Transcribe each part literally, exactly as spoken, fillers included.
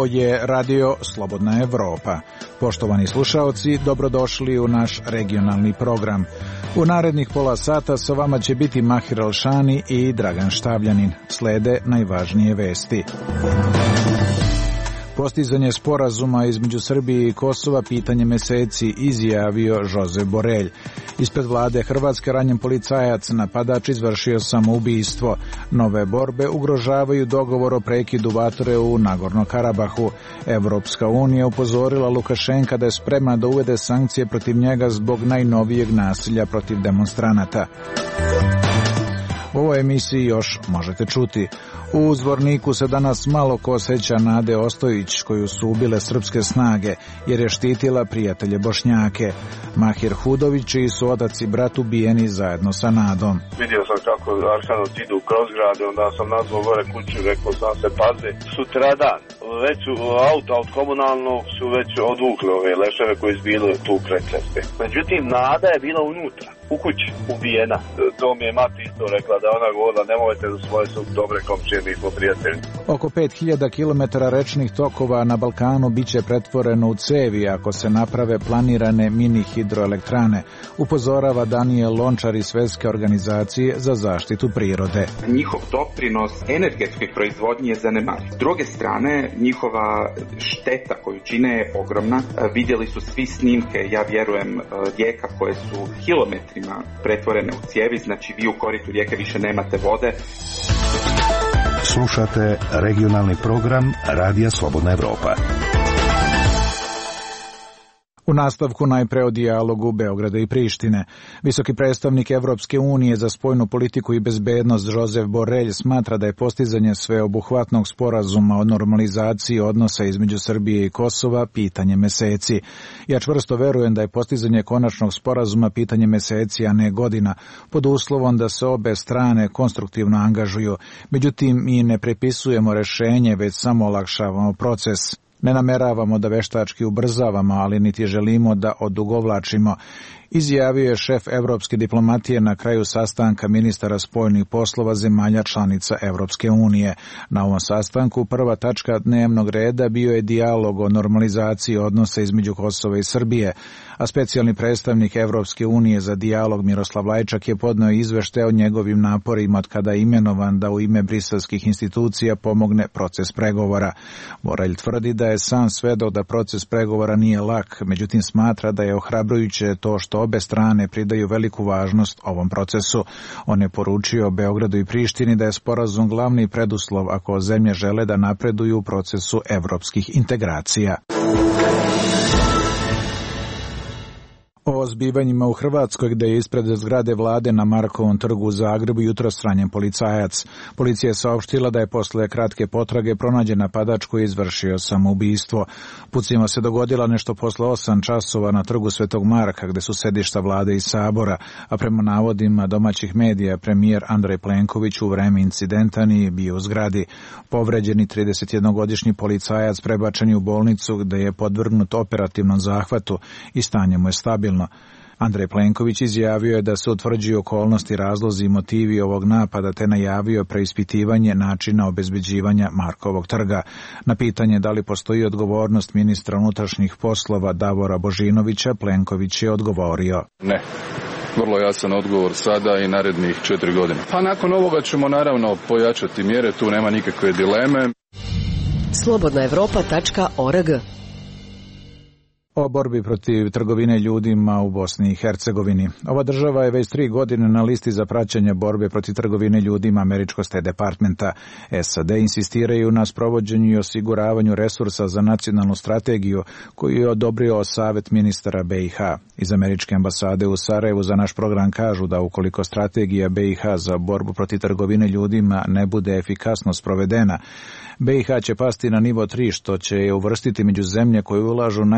Ovo je radio Slobodna Evropa. Poštovani slušaoci, dobrodošli u naš regionalni program. U narednih pola sata sa vama će biti Mahir Alšani i Dragan Štavljanin. Slede najvažnije vesti. Postizanje sporazuma između Srbije i Kosova pitanje meseci, izjavio Josep Borelj. Ispred vlade Hrvatske ranjen policajac, napadač izvršio samoubistvo. Nove borbe ugrožavaju dogovor o prekidu vatre u Nagorno Karabahu. Evropska unija upozorila Lukašenka da je spremna da uvede sankcije protiv njega zbog najnovijeg nasilja protiv demonstranata. U ovoj emisiji još možete čuti. U Zvorniku se danas malo ko seća Nade Ostojić, koju su ubile srpske snage, jer je štitila prijatelje Bošnjake. Mahir Hudović, čiji su otac i brat ubijeni zajedno sa Nadom. Vidio sam kako Arkanović idu kroz grad, onda sam nazvao gore kuću, rekao sam se paze. Sutradan, već auto od komunalnog su već odvukli ove leševe koji su bili tu kraj ceste. Međutim, Nada je bila unutra, u kući, ubijena. To mi je mati isto rekla, da ona govorila, nemojte za svoje su dobre komšije, mi smo prijatelji. Oko pet hiljada kilometara rečnih tokova na Balkanu biće pretvoreno u cevi ako se naprave planirane mini hidroelektrane, upozorava Daniel Lončar iz Svetske organizacije za zaštitu prirode. Njihov doprinos energetskoj proizvodnji je zanemariv. S druge strane, njihova šteta koju čine je ogromna. Vidjeli su svi snimke, ja vjerujem, rijeka koje su kilometrima pretvorene u cijevi, znači vi u koritu rijeke više nemate vode. Slušate regionalni program Radija Slobodna Evropa. U nastavku najpre o dijalogu Beograda i Prištine. Visoki predstavnik Evropske unije za spoljnu politiku i bezbednost Josep Borelj smatra da je postizanje sveobuhvatnog sporazuma o normalizaciji odnosa između Srbije i Kosova pitanje meseci. Ja čvrsto verujem da je postizanje konačnog sporazuma pitanje meseci, a ne godina, pod uslovom da se obe strane konstruktivno angažuju. Međutim, mi ne prepisujemo rešenje, već samo olakšavamo proces. Ne nameravamo da veštački ubrzavamo, ali niti želimo da odugovlačimo, izjavio je šef evropske diplomatije na kraju sastanka ministara spoljnih poslova zemalja članica Evropske unije. Na ovom sastanku prva tačka dnevnog reda bio je dijalog o normalizaciji odnosa između Kosova i Srbije, a specijalni predstavnik Evropske unije za dijalog Miroslav Lajčak je podneo izveštaj o njegovim naporima od kada je imenovan da u ime briselskih institucija pomogne proces pregovora. Borelj tvrdi da je sam svedok da proces pregovora nije lak, međutim smatra da je ohrabrujuće to što obe strane pridaju veliku važnost ovom procesu. On je poručio Beogradu i Prištini da je sporazum glavni preduslov ako zemlje žele da napreduju u procesu evropskih integracija. O zbivanjima u Hrvatskoj, gde je ispred zgrade vlade na Markovom trgu u Zagrebu jutros ranjen policajac. Policija je saopštila da je posle kratke potrage pronađen napadač koji je izvršio samoubistvo. Pucima se dogodila nešto posle osam časova na trgu Svetog Marka, gde su sedišta vlade i sabora, a prema navodima domaćih medija premijer Andrej Plenković u vreme incidenta nije bio u zgradi. Povređeni tridesetjednogodišnji policajac prebačen je u bolnicu gde je podvrgnut operativnom zahvatu i stanje mu je stabilno. Andrej Plenković izjavio je da se utvrđuju okolnosti, razlozi i motivi ovog napada, te najavio preispitivanje načina obezbeđivanja Markovog trga. Na pitanje da li postoji odgovornost ministra unutrašnjih poslova Davora Božinovića, Plenković je odgovorio: Ne. Vrlo jasan odgovor sada i narednih četiri godine. Pa nakon ovoga ćemo naravno pojačati mjere, tu nema nikakve dileme. slobodna evropa tačka org O borbi protiv trgovine ljudima u Bosni i Hercegovini. Ova država je već tri godine na listi za praćenje borbe protiv trgovine ljudima američkog State Departmenta. S A D insistiraju na sprovođenju i osiguravanju resursa za nacionalnu strategiju koju je odobrio Savet ministara B i H. Iz američke ambasade u Sarajevu za naš program kažu da ukoliko strategija B i H za borbu protiv trgovine ljudima ne bude efikasno sprovedena, B i H će pasti na nivo tri, što će je uvrstiti među zemlje koje ulažu najmanje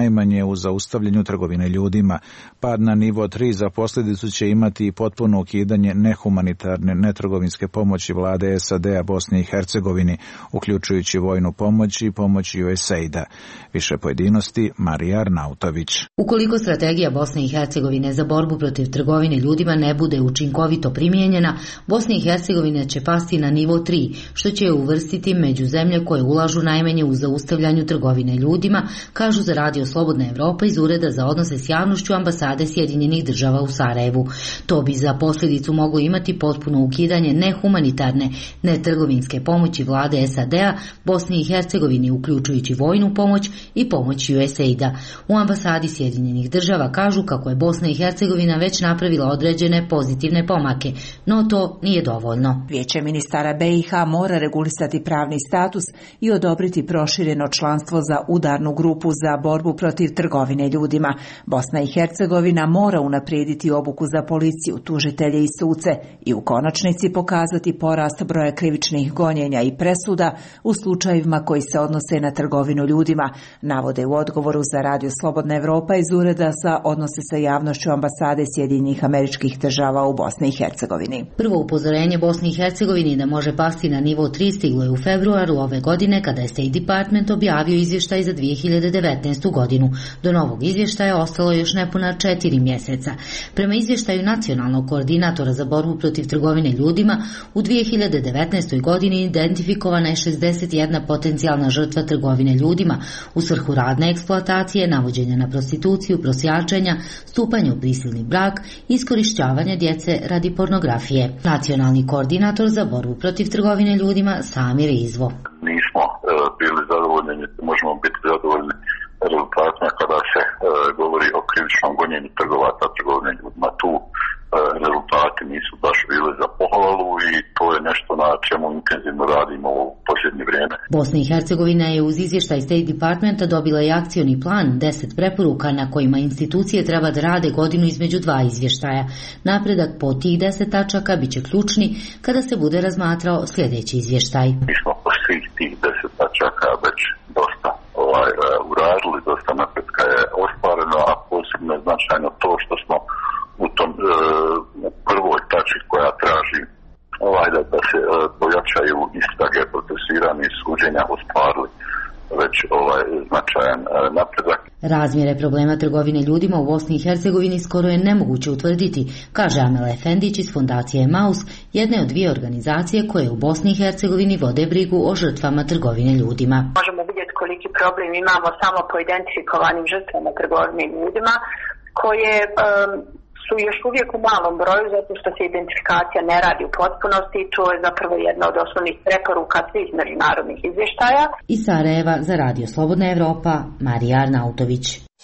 u zaustavljanju trgovine ljudima. Pad na nivo tri za posljedicu će imati i potpuno ukidanje nehumanitarne netrgovinske pomoći vlade S A D-a Bosni i Hercegovini, uključujući vojnu pomoć i pomoć U S A I D-a. Više pojedinosti Marija Arnautović. Ukoliko strategija Bosne i Hercegovine za borbu protiv trgovine ljudima ne bude učinkovito primijenjena, Bosna i Hercegovina će pasti na nivo tri, što će je uvrstiti među zemlje koje ulažu najmanje u zaustavljanju trgovine ljudima, kažu za Radio Slobodna Evropa iz Ureda za odnose s javnošću ambasade Sjedinjenih država u Sarajevu. To bi za posljedicu moglo imati potpuno ukidanje nehumanitarne netrgovinske pomoći vlade S A D-a Bosni i Hercegovini, uključujući vojnu pomoć i pomoć U S A I D-a. U ambasadi Sjedinjenih država kažu kako je Bosna i Hercegovina već napravila određene pozitivne pomake, no to nije dovoljno. Vijeće ministara B i H mora regulisati pravni status i odobriti prošireno članstvo za udarnu grupu za borbu protiv trgovine ljudima. Bosna i Hercegovina mora unaprijediti obuku za policiju, tužitelje i suce i u konačnici pokazati porast broja krivičnih gonjenja i presuda u slučajevima koji se odnose na trgovinu ljudima, navode u odgovoru za Radio Slobodna Evropa iz Ureda za odnose sa javnošću ambasade Sjedinjenih Američkih Država u Bosni i Hercegovini. Prvo upozorenje Bosni i Hercegovini da može pasti na nivo tri stiglo je u februaru ove godine kada je State Department objavio izvještaj za dvije hiljade devetnaestu godinu. Do novog izvještaja ostalo još nepuna četiri mjeseca. Prema izvještaju nacionalnog koordinatora za borbu protiv trgovine ljudima, u dvije hiljade devetnaestoj godini identifikovana je šezdeset jedna potencijalna žrtva trgovine ljudima u svrhu radne eksploatacije, navođenja na prostituciju, prosjačenja, stupanja u prisilni brak i iskorištavanja djece radi pornografije. Nacionalni koordinator za borbu protiv trgovine ljudima Samir Izvo. Nismo uh, bili zadovoljni, možemo biti zadovoljni rezultatima kada se uh, govori o krivičnom gonjenju trgovaca trgovine ljudima. Tu uh, rezultati nisu baš bili za pohvalu i to je nešto na čemu intenzivno radimo u posljednje vrijeme. Bosna i Hercegovina je uz izvještaj State Departmenta dobila i akcioni plan, deset preporuka na kojima institucije treba da rade godinu između dva izvještaja. Napredak po tih deset tačaka bit će ključni kada se bude razmatrao sljedeći izvještaj. Mi smo po svih tih deset tačaka već dosta ovaj, uradili, dosta napretka je ostvareno, a posebno je značajno to što smo u tom e, u prvoj tački koja traži ovaj, da, da se e, pojačaju istrage, procesuiranje i suđenja ostvarili već ovaj značajan e, napredak. Razmjere problema trgovine ljudima u Bosni i Hercegovini skoro je nemoguće utvrditi, kaže Amela Efendić iz fondacije Maus, jedne od dvije organizacije koje u Bosni i Hercegovini vode brigu o žrtvama trgovine ljudima. Možemo vidjeti koliki problem imamo samo po identifikovanim žrtvama trgovine ljudima, koje um, su još uvijek u malom broju zato što se identifikacija ne radi u potpunosti i to je zapravo jedna od osnovnih preporuka svih međunarodnih izvještaja. Iz Sarajeva za Radio Slobodna Evropa, Marija Arnautović.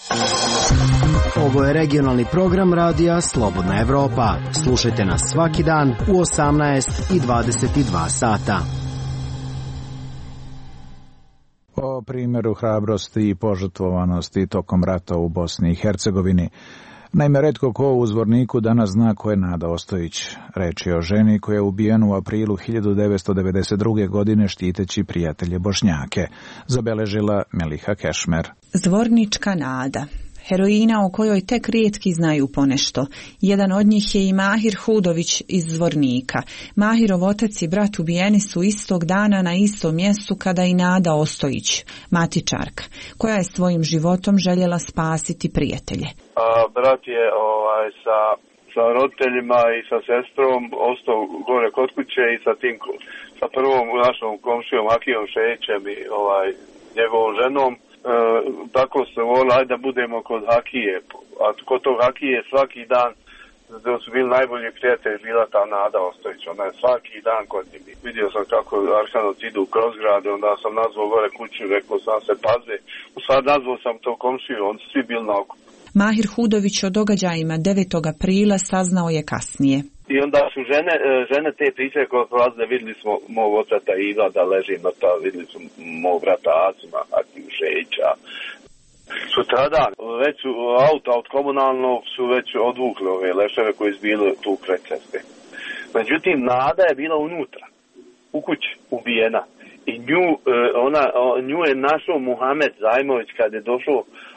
Ovo je regionalni program Radija Slobodna Evropa. Slušajte nas svaki dan u osamnaest i dvadeset dva sata. O primjeru hrabrosti i požrtvovanosti tokom rata u Bosni i Hercegovini. Naime, retko ko u Zvorniku danas zna ko je Nada Ostojić. Reč je o ženi koja je ubijena u aprilu hiljadu devetsto devedeset druge. godine štiteći prijatelje Bošnjake, zabeležila Meliha Kešmer. Zvornička Nada. Heroina o kojoj tek rijetki znaju ponešto. Jedan od njih je i Mahir Hudović iz Zvornika. Mahirov otac i brat ubijeni su istog dana na istom mjestu kada i Nada Ostojić, matičarka, koja je svojim životom željela spasiti prijatelje. A, brat je ovaj, sa, sa roditeljima i sa sestrom ostao gore kod kuće i sa tim, sa prvom našom komšijom Akijom Šećem i ovaj, njegovom ženom. E, tako se volili, ajde da budemo kod Hakije, a kod tog Hakije svaki dan, da su bili najbolji prijatelji, bila ta Nada Ostojić, ona je svaki dan kod njih. Vidio sam kako Arkanovci idu kroz grade, onda sam nazvao gore kuću, rekao sam se paze, u sad nazvao sam to komšiju, oni su svi bili na oko. Mahir Hudović o događajima devetog aprila saznao je kasnije. I onda su žene, žene te priče koje prolazile, vidjeli smo mog oca Iva da leži na ta, vidjeli smo mog brata Acima, Akiju Šeća. Sutradan, već auto, auto komunalno su već odvukli ove leševe koji su bili tu kraj ceste. Međutim, Nada je bila unutra, u kući, ubijena. I nju, ona, nju je našao Muhamed Zajmović kad je došao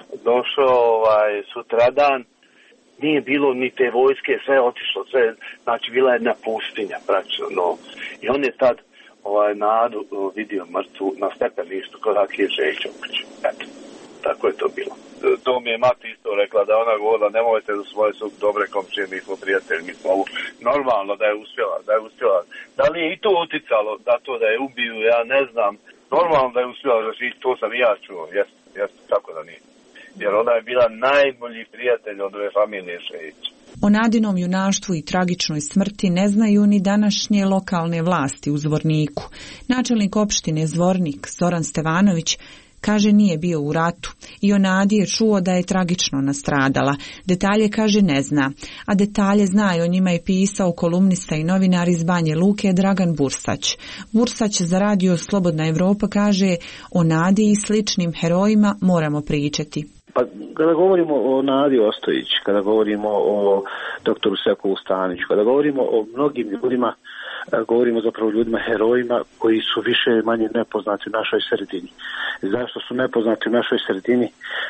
došao ovaj, sutradan, nije bilo ni te vojske, sve je otišlo, sve, znači bila je jedna pustinja, praktično, no. I on je tad ovaj, Nadu vidio mrtvu na stepeništu kod Akije Željčović. Eto, tako je to bilo. To mi je mati isto rekla, da ona govorila, nemojte da svoje su dobre komšije, mi smo prijatelji, mi smo ovo. Normalno da je uspjela, da je uspjela. Da li je i to uticalo da to da je ubiju, ja ne znam. Normalno da je uspjela, znači to sam i ja čuo, jeste, jeste, kako da nije. Jer ona je bila najbolji prijatelj od ove familije Šejić. O Nadinom junaštvu i tragičnoj smrti ne znaju ni današnje lokalne vlasti u Zvorniku. Načelnik opštine Zvornik, Zoran Stevanović, kaže nije bio u ratu i o Nadi je čuo da je tragično nastradala. Detalje, kaže, ne zna, a detalje zna i o njima je pisao kolumnista i novinar iz Banje Luke Dragan Bursać. Bursać za radio Slobodna Evropa kaže o Nadi i sličnim herojima moramo pričati. Pa kada govorimo o Nadi Ostojić, kada govorimo o doktoru Sekovu Staniću, kada govorimo o mnogim ljudima, govorimo zapravo ljudima herojima koji su više manje nepoznati u našoj sredini. Zašto su nepoznati u našoj sredini? E,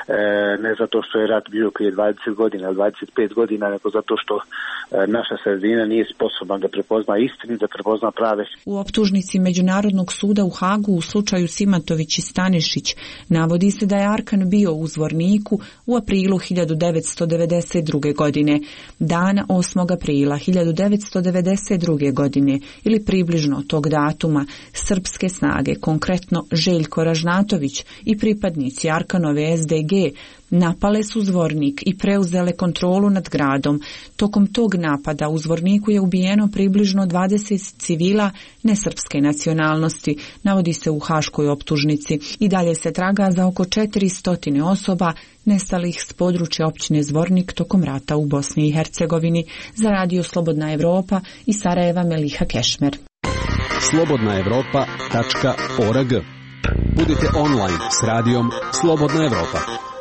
ne zato što je rat bio prije dvadeset godina, dvadeset pet godina, nego zato što e, naša sredina nije sposobna da prepozna istinu, da prepozna prave. U optužnici Međunarodnog suda u Hagu u slučaju Simatović i Stanišić navodi se da je Arkan bio u Zvorniku u aprilu hiljadu devetsto devedeset druge. godine. Dana osmog aprila hiljadu devetsto devedeset druge. godine ili približno tog datuma srpske snage, konkretno Željko Ražnatović i pripadnici Arkanove es de ge, napale su Zvornik i preuzele kontrolu nad gradom. Tokom tog napada u Zvorniku je ubijeno približno dvadeset civila nesrpske nacionalnosti, navodi se u haškoj optužnici. I dalje se traga za oko četiristo osoba nestalih s područja općine Zvornik tokom rata u Bosni i Hercegovini. Za radio Slobodna Evropa i Sarajeva Meliha Kešmer. slobodna evropa tačka org. Budite online s radijom Slobodna Evropa.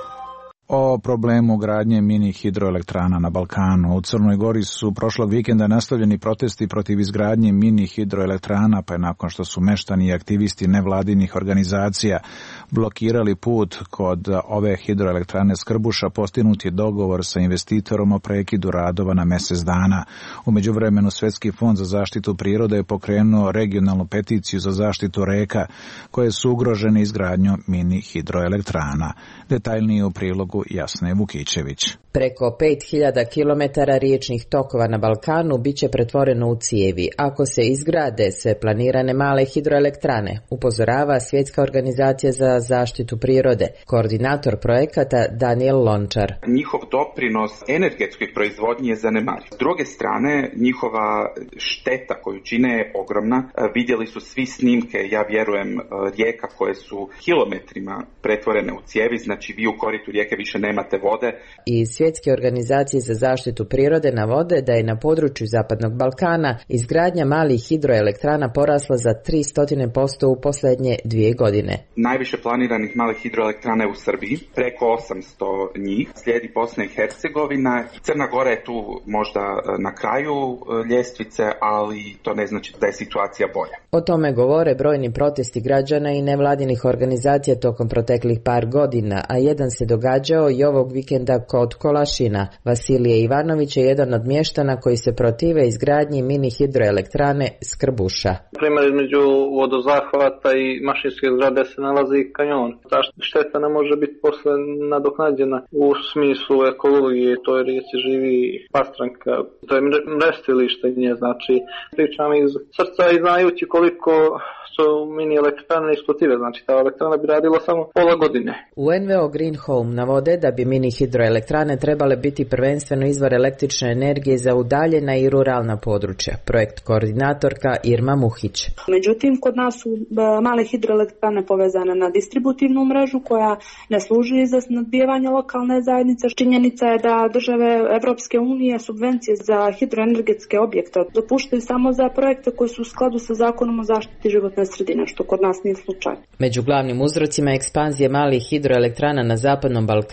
O problemu gradnje mini hidroelektrana na Balkanu. U Crnoj Gori su prošlog vikenda nastavljeni protesti protiv izgradnje mini hidroelektrana, pa je nakon što su meštani i aktivisti nevladinih organizacija blokirali put kod ove hidroelektrane Skrbuša, postignut je dogovor sa investitorom o prekidu radova na mjesec dana. U međuvremenu Svjetski fond za zaštitu prirode je pokrenuo regionalnu peticiju za zaštitu reka koje su ugrožene izgradnjom mini hidroelektrana. Detaljnije u prilogu Jasne Vukićević. Preko pet hiljada kilometara riječnih tokova na Balkanu biće pretvoreno u cijevi ako se izgrade sve planirane male hidroelektrane, upozorava Svjetska organizacija za zaštitu prirode, koordinator projekata Daniel Lončar. Njihov doprinos energetskoj proizvodnji je zanemariv. S druge strane, njihova šteta koju čine je ogromna. Vidjeli su svi snimke, ja vjerujem, rijeka koje su kilometrima pretvorene u cijevi, znači vi u koritu rijeke više nemate vode. I Svjetske organizacije za zaštitu prirode navode da je na području Zapadnog Balkana izgradnja malih hidroelektrana porasla za tristo posto u posljednje dvije godine. Najviše planiranih malih hidroelektrana je u Srbiji, preko osamsto njih. Slijedi Bosna i Hercegovina. Crna Gora je tu možda na kraju ljestvice, ali to ne znači da je situacija bolja. O tome govore brojni protesti građana i nevladinih organizacija tokom proteklih par godina, a jedan se događao i ovog vikenda kod Kolašina. Vasilije Ivanović je jedan od mještana koji se protive izgradnji mini hidroelektrane Skrbuša. Primjer, između vodozahvata i mašinske zgrade se nalazi kanjon. Ta šteta ne može biti posle nadoknađena u smislu ekologije, to je rijeci živi pastranka, to je mrestilište nje, znači pričam iz srca i znajući koliko su mini elektrane isplative, znači ta elektrana bi radila samo pola godine. U en ve o Green Home navode da bi mini hidroelektrane trebale biti prvenstveno izvor električne energije za udaljena i ruralna područja. Projekt koordinatorka Irma Muhić. Međutim, kod nas su male hidroelektrane povezane na distributivnu mrežu koja ne služi za snabdijevanje lokalne zajednice. Činjenica je da države Evropske unije subvencije za hidroenergetske objekte dopuštaju samo za projekte koji su u skladu sa zakonom o zaštiti životne sredine, što kod nas nije slučaj. Među glavnim uzrocima ekspanzije malih hidroelektrana na Zapadnom Balkanu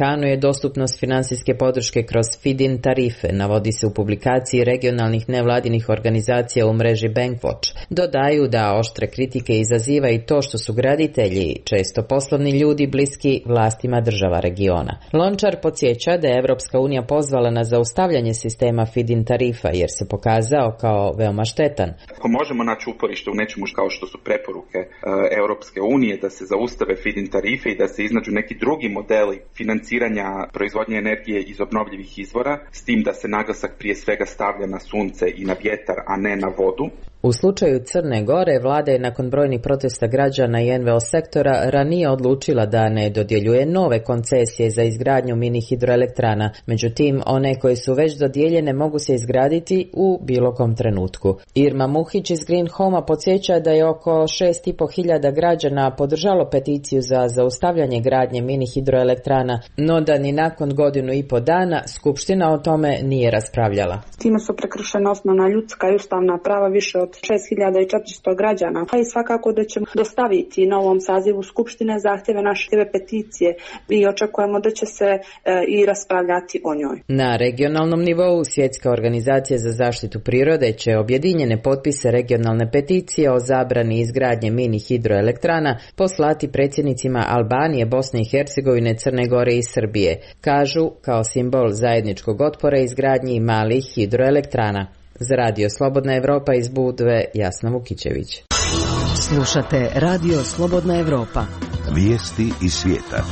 Balkanu je dostupnost finansijske podrške kroz feed-in tarife, navodi se u publikaciji regionalnih nevladinih organizacija u mreži Bankwatch. Dodaju da oštre kritike izaziva i to što su graditelji, često poslovni ljudi, bliski vlastima država regiona. Lončar podsjeća da je Evropska unija pozvala na zaustavljanje sistema feed-in tarifa jer se pokazao kao veoma štetan. Ako možemo naći uporište u nečemu kao što su preporuke e, Europske unije da se zaustave feed-in tarife i da se iznađu neki drugi modeli financiranja proizvodnje energije iz obnovljivih izvora, s tim da se naglasak prije svega stavlja na sunce i na vjetar, a ne na vodu. U slučaju Crne Gore, vlada je nakon brojnih protesta građana i en ve o sektora ranije odlučila da ne dodjeljuje nove koncesije za izgradnju mini hidroelektrana. Međutim, one koje su već dodijeljene mogu se izgraditi u bilo kom trenutku. Irma Muhić iz Green Homa podsjeća da je oko šest i po hiljada građana podržalo peticiju za zaustavljanje gradnje mini hidroelektrana, no da ni nakon godinu i po dana Skupština o tome nije raspravljala. Time su prekršena osnovna ljudska i ustavna prava više od šest hiljada četiristo građana. Pa i svakako da ćemo dostaviti novom sazivu Skupštine zahtjeve naše peticije i očekujemo da će se e, i raspravljati o njoj. Na regionalnom nivou Svjetska organizacija za zaštitu prirode će objedinjene potpise regionalne peticije o zabrani izgradnje mini hidroelektrana poslati predsjednicima Albanije, Bosne i Hercegovine, Crne Gore i Srbije, kažu kao simbol zajedničkog otpora izgradnji malih hidroelektrana. Za Radio Slobodna Evropa iz Budve, Jasna Vukićević. Slušate Radio Slobodna Evropa. Vijesti iz svijeta.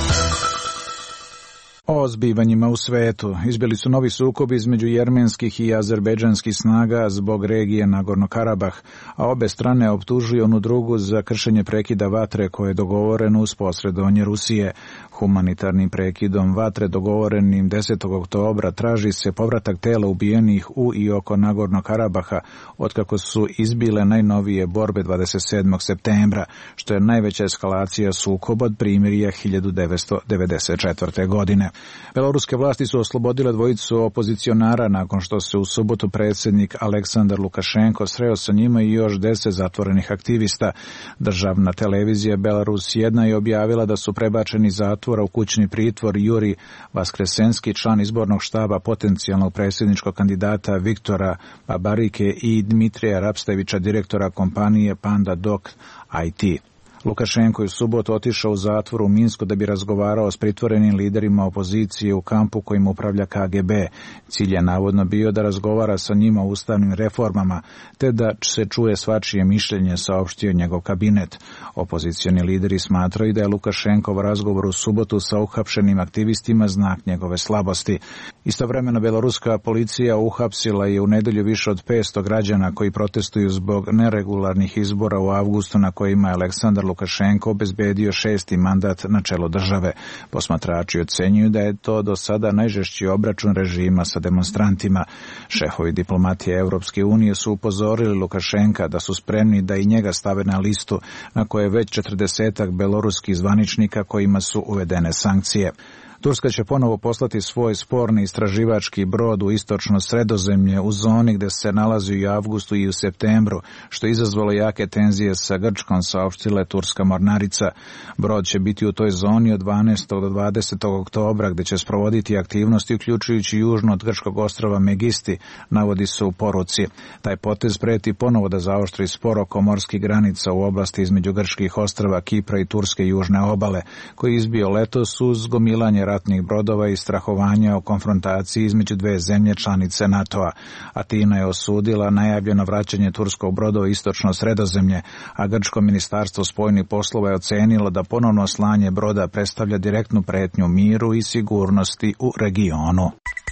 O zbivanjima u svetu. Izbili su novi sukobi između jermenskih i azerbejdžanskih snaga zbog regije Nagorno-Karabah, a obe strane optužuju onu drugu za kršenje prekida vatre koje je dogovoreno uz posredovanje Rusije. Humanitarnim prekidom vatre dogovorenim desetog oktobra traži se povratak tela ubijenih u i oko Nagorno-Karabaha otkako su izbile najnovije borbe dvadeset sedmog septembra, što je najveća eskalacija sukoba od primirja hiljadu devetsto devedeset četvrte. godine. Beloruske vlasti su oslobodile dvojicu opozicionara nakon što se u subotu predsjednik Aleksandar Lukašenko sreo sa njima i još deset zatvorenih aktivista. Državna televizija Belarus jedna je objavila da su prebačeni zatvora u kućni pritvor Juri Vaskresenski, član izbornog štaba potencijalnog predsjedničkog kandidata Viktora Babarike i Dmitrija Rapstevića, direktora kompanije Panda Doc i te. Lukašenko je u subotu otišao u zatvor u Minsku da bi razgovarao s pritvorenim liderima opozicije u kampu kojim upravlja ka ge be. Cilj je navodno bio da razgovara sa njima o ustavnim reformama, te da se čuje svačije mišljenje, saopštio njegov kabinet. Opozicioni lideri smatraju da je Lukašenkov razgovor u subotu sa uhapšenim aktivistima znak njegove slabosti. Istovremeno beloruska policija uhapsila je u nedelju više od petsto građana koji protestuju zbog neregularnih izbora u avgustu na kojima je Aleksandar Lukašenko obezbedio šesti mandat na čelu države. Posmatrači ocenjuju da je to do sada najžešći obračun režima sa demonstrantima. Šefovi diplomatije Europske unije su upozorili Lukašenka da su spremni da i njega stave na listu na koje je već četrdesetak beloruskih zvaničnika kojima su uvedene sankcije. Turska će ponovo poslati svoj sporni istraživački brod u istočno Sredozemlje u zoni gdje se nalazi u avgustu i u septembru, što je izazvalo jake tenzije sa Grčkom, saopštila je turska mornarica. Brod će biti u toj zoni od dvanaestog do dvadesetog oktobra gdje će sprovoditi aktivnosti uključujući južno od grčkog ostrava Megisti, navodi se u poruci. Taj potez preti ponovo da zaoštri spor oko morskih granica u oblasti između grčkih ostrava Kipra i turske južne obale, koji je izbio letos uz gomilanje ratnih brodova i strahovanja o konfrontaciji između dve zemlje članice NATO-a. Atina je osudila najavljeno vraćanje turskog broda u istočno Sredozemlje, a grčko ministarstvo spoljnih poslova je ocenilo da ponovno slanje broda predstavlja direktnu pretnju miru i sigurnosti u regionu.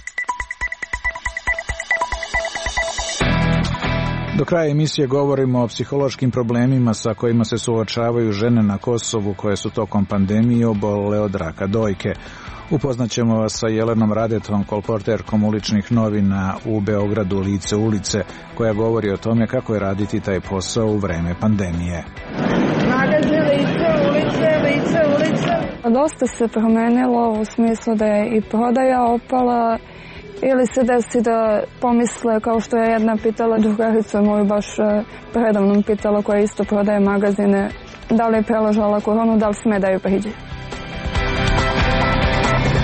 Do kraja emisije govorimo o psihološkim problemima sa kojima se suočavaju žene na Kosovu koje su tokom pandemije obolele od raka dojke. Upoznaćemo vas sa Jelenom Radetom, kolporterkom uličnih novina u Beogradu Lice ulice, koja govori o tome kako je raditi taj posao u vreme pandemije. Magazin Lice ulice, Lice ulice. Dosta se promenilo u smislu da je i prodaja opala, ili se desi da pomisle, kao što je jedna pitala drugaricu moju baš predavnom pitala koja isto prodaje magazine, da li je preležala koronu, da li sme da ju priđe.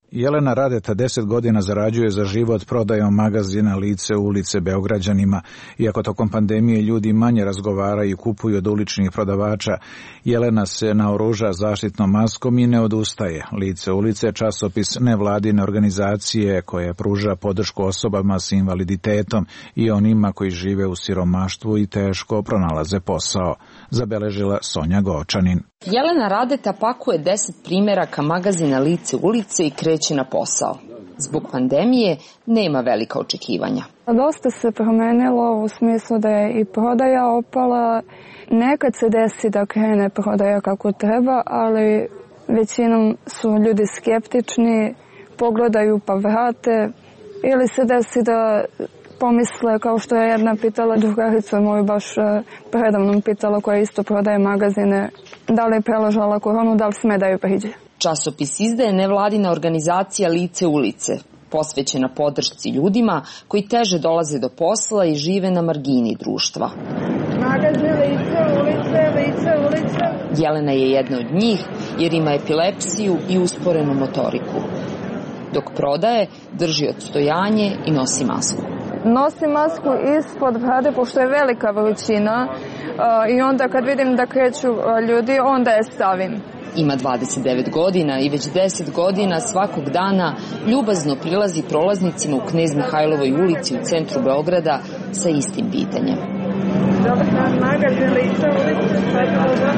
Jelena Radeta deset godina zarađuje za život prodajom magazina Lice ulice Beograđanima. Iako tokom pandemije ljudi manje razgovaraju i kupuju od uličnih prodavača, Jelena se naoruža zaštitnom maskom i ne odustaje. Lice ulice je časopis nevladine organizacije koja pruža podršku osobama s invaliditetom i onima koji žive u siromaštvu i teško pronalaze posao, zabeležila Sonja Gočanin. Jelena Radeta pakuje deset primjeraka magazina Lice ulice i kreće na posao. Zbog pandemije nema velika očekivanja. Dosta se promenilo u smislu da je i prodaja opala. Nekad se desi da krene prodaja kako treba, ali većinom su ljudi skeptični, pogledaju pa vrate. Ili se desi da pomisle, kao što je jedna pitala drugarica moju baš predavnom pitala koja isto prodaje magazine, da li je preležala koronu, da li sme da ju priđe. Časopis izdaje nevladina organizacija Lice ulice, posvećena podršci ljudima koji teže dolaze do posla i žive na margini društva. Magazin Lice ulice, Lice ulice. Jelena je jedna od njih jer ima epilepsiju i usporenu motoriku. Dok prodaje, drži odstojanje i nosi masku. Nosim masku ispod brade pošto je velika vrućina i onda kad vidim da kreću ljudi, onda je stavim. Ima dvadeset devet godina i već deset godina svakog dana ljubazno prilazi prolaznicima u Knez Mihajlovoj ulici u centru Beograda sa istim pitanjem. Dobar dan, magazin Lice ulice.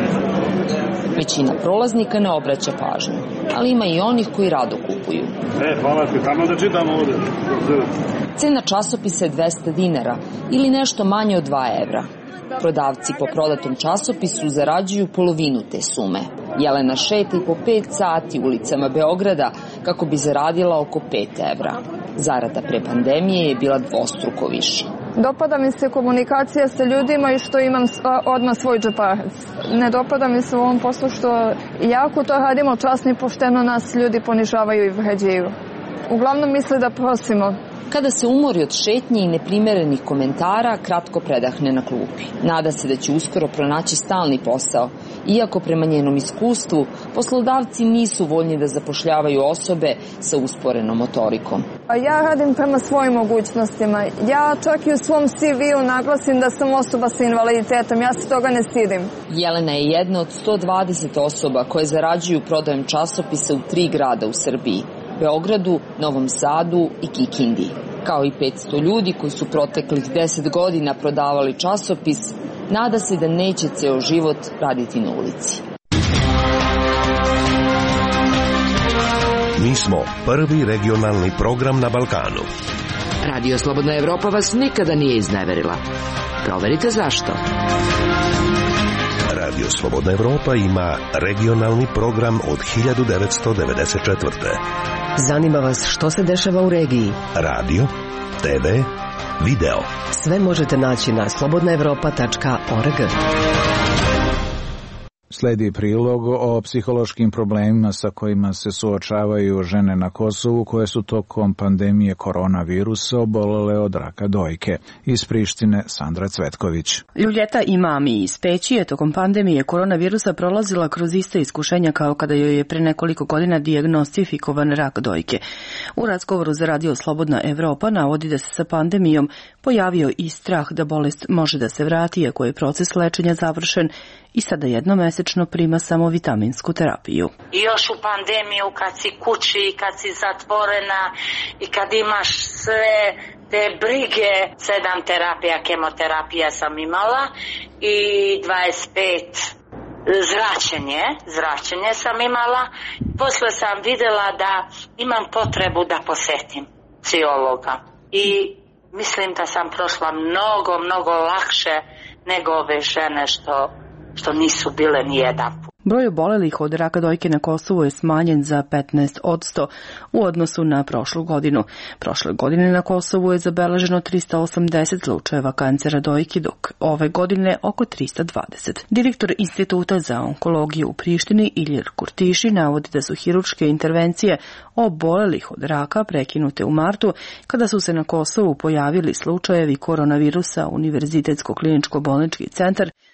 Većina prolaznika ne obraća pažnju, ali ima i onih koji rado kupuju. E, hvala ti, tamo da čitam ovdje. Cena časopisa je dvesta dinara ili nešto manje od dva evra. Prodavci po prodatom časopisu zarađuju polovinu te sume. Jelena šeta i po pet sati ulicama Beograda kako bi zaradila oko pet evra. Zarada pre pandemije je bila dvostruko više. Dopada mi se komunikacija sa ljudima i što imam odmah svoj džeparac. Ne dopada mi se u ovom poslu što jako to radimo časno i pošteno, nas ljudi ponižavaju i vređaju. Uglavnom misle da prosimo. Kada se umori od šetnje i neprimerenih komentara, kratko predahne na klupi. Nada se da će uskoro pronaći stalni posao, iako prema njenom iskustvu poslodavci nisu voljni da zapošljavaju osobe sa usporenom motorikom. Ja radim prema svojim mogućnostima. Ja čak i u svom C V-u naglasim da sam osoba sa invaliditetom. Ja se toga ne stidim. Jelena je jedna od sto dvadeset osoba koje zarađuju prodajom časopisa u tri grada u Srbiji. Beogradu, Novom Sadu i Kikindi. Kao i petsto ljudi koji su proteklih deset godina prodavali časopis, nada se da neće ceo život raditi na ulici. Mi smo prvi regionalni program na Balkanu. Radio Slobodna Evropa vas nikada nije izneverila. Proverite zašto. Radio Slobodna Evropa ima regionalni program od hiljadu devetsto devedeset četvrte. Zanima vas što se dešava u regiji? Radio, te ve, video. Sve možete naći na slobodna evropa tačka org. Sledi prilog o psihološkim problemima sa kojima se suočavaju žene na Kosovu koje su tokom pandemije koronavirusa obolele od raka dojke. Iz Prištine Sandra Cvetković. Ljuljeta Imami iz Peći je tokom pandemije koronavirusa prolazila kroz iste iskušenja kao kada joj je pre nekoliko godina dijagnostifikovan rak dojke. U razgovoru za Radio Slobodna Evropa navodi da se sa pandemijom pojavio i strah da bolest može da se vrati iako je proces lečenja završen i sada jednomesečno prima samo vitaminsku terapiju. I još u pandemiju kad si kući, kad si zatvorena i kad imaš sve te brige, sedam terapija, kemoterapija sam imala i dvadeset pet zračenje, zračenje sam imala. Posle sam videla da imam potrebu da posetim psihologa i mislim da sam prošla mnogo, mnogo lakše nego ove žene što što nisu bile ni jedan put. Broj obolelih od raka dojke na Kosovu je smanjen za petnaest posto u odnosu na prošlu godinu. Prošle godine na Kosovu je zabeleženo trista osamdeset slučajeva kancera dojke, dok ove godine oko trista dvadeset. Direktor Instituta za onkologiju u Prištini Ilir Kurtiši navodi da su hirurške intervencije obolelih od raka prekinute u martu, kada su se na Kosovu pojavili slučajevi koronavirusa. Univerzitetsko kliničko bolnički centar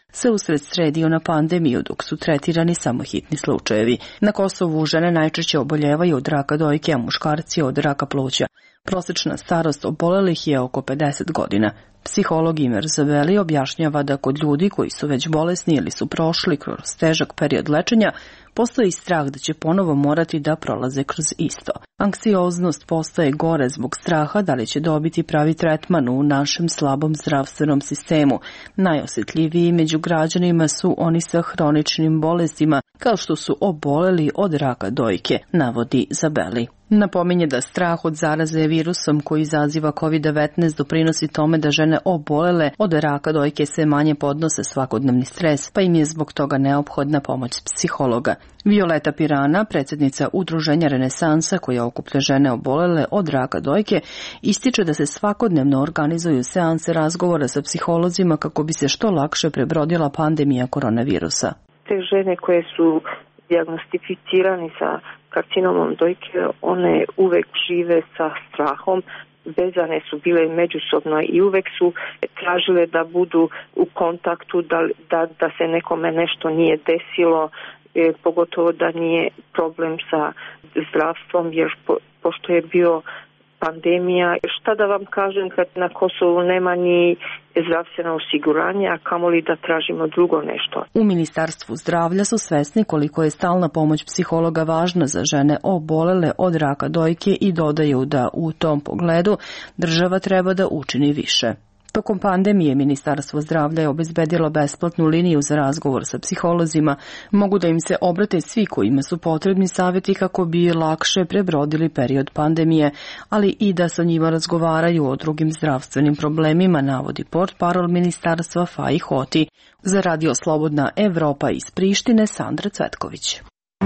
se usred sredio na pandemiju, dok su tretirani samo hitni slučajevi. Na Kosovu žene najčešće oboljevaju od raka dojke, a muškarci od raka pluća. Prosečna starost obolelih je oko pedeset godina. Psiholog Imer Zabeli objašnjava da kod ljudi koji su već bolesni ili su prošli kroz težak period lečenja, postoji strah da će ponovo morati da prolaze kroz isto. Anksioznost postaje gore zbog straha da li će dobiti pravi tretman u našem slabom zdravstvenom sistemu. Najosjetljiviji među građanima su oni sa hroničnim bolestima, kao što su oboleli od raka dojke, navodi Zabeli. Napominje da strah od zaraze virusom koji izaziva kovid devetnaest doprinosi tome da žene obolele od raka dojke sve manje podnose svakodnevni stres, pa im je zbog toga neophodna pomoć psihologa. Violeta Pirana, predsjednica udruženja Renesansa koja okuplja žene obolele od raka dojke, ističe da se svakodnevno organizuju seanse razgovora sa psiholozima kako bi se što lakše prebrodila pandemija koronavirusa. Te žene koje su dijagnostificirani sa karcinomom dojke, one uvek žive sa strahom, vezane su bile međusobno i uvek su tražile da budu u kontaktu, da, da, da se nekome nešto nije desilo, e, pogotovo da nije problem sa zdravstvom, jer po, pošto je bio pandemija. Šta da vam kažem kad na Kosovu nema ni zdravstveno osiguranje, a kamoli da tražimo drugo nešto. U Ministarstvu zdravlja su svesni koliko je stalna pomoć psihologa važna za žene obolele od raka dojke i dodaju da u tom pogledu država treba da učini više. Tokom pandemije Ministarstvo zdravlja je obezbedilo besplatnu liniju za razgovor sa psiholozima. Mogu da im se obrate svi kojima su potrebni savjeti kako bi lakše prebrodili period pandemije, ali i da sa njima razgovaraju o drugim zdravstvenim problemima, navodi portparol Ministarstva Faji Hoti. Za Radio Slobodna Evropa iz Prištine, Sandra Cvetković.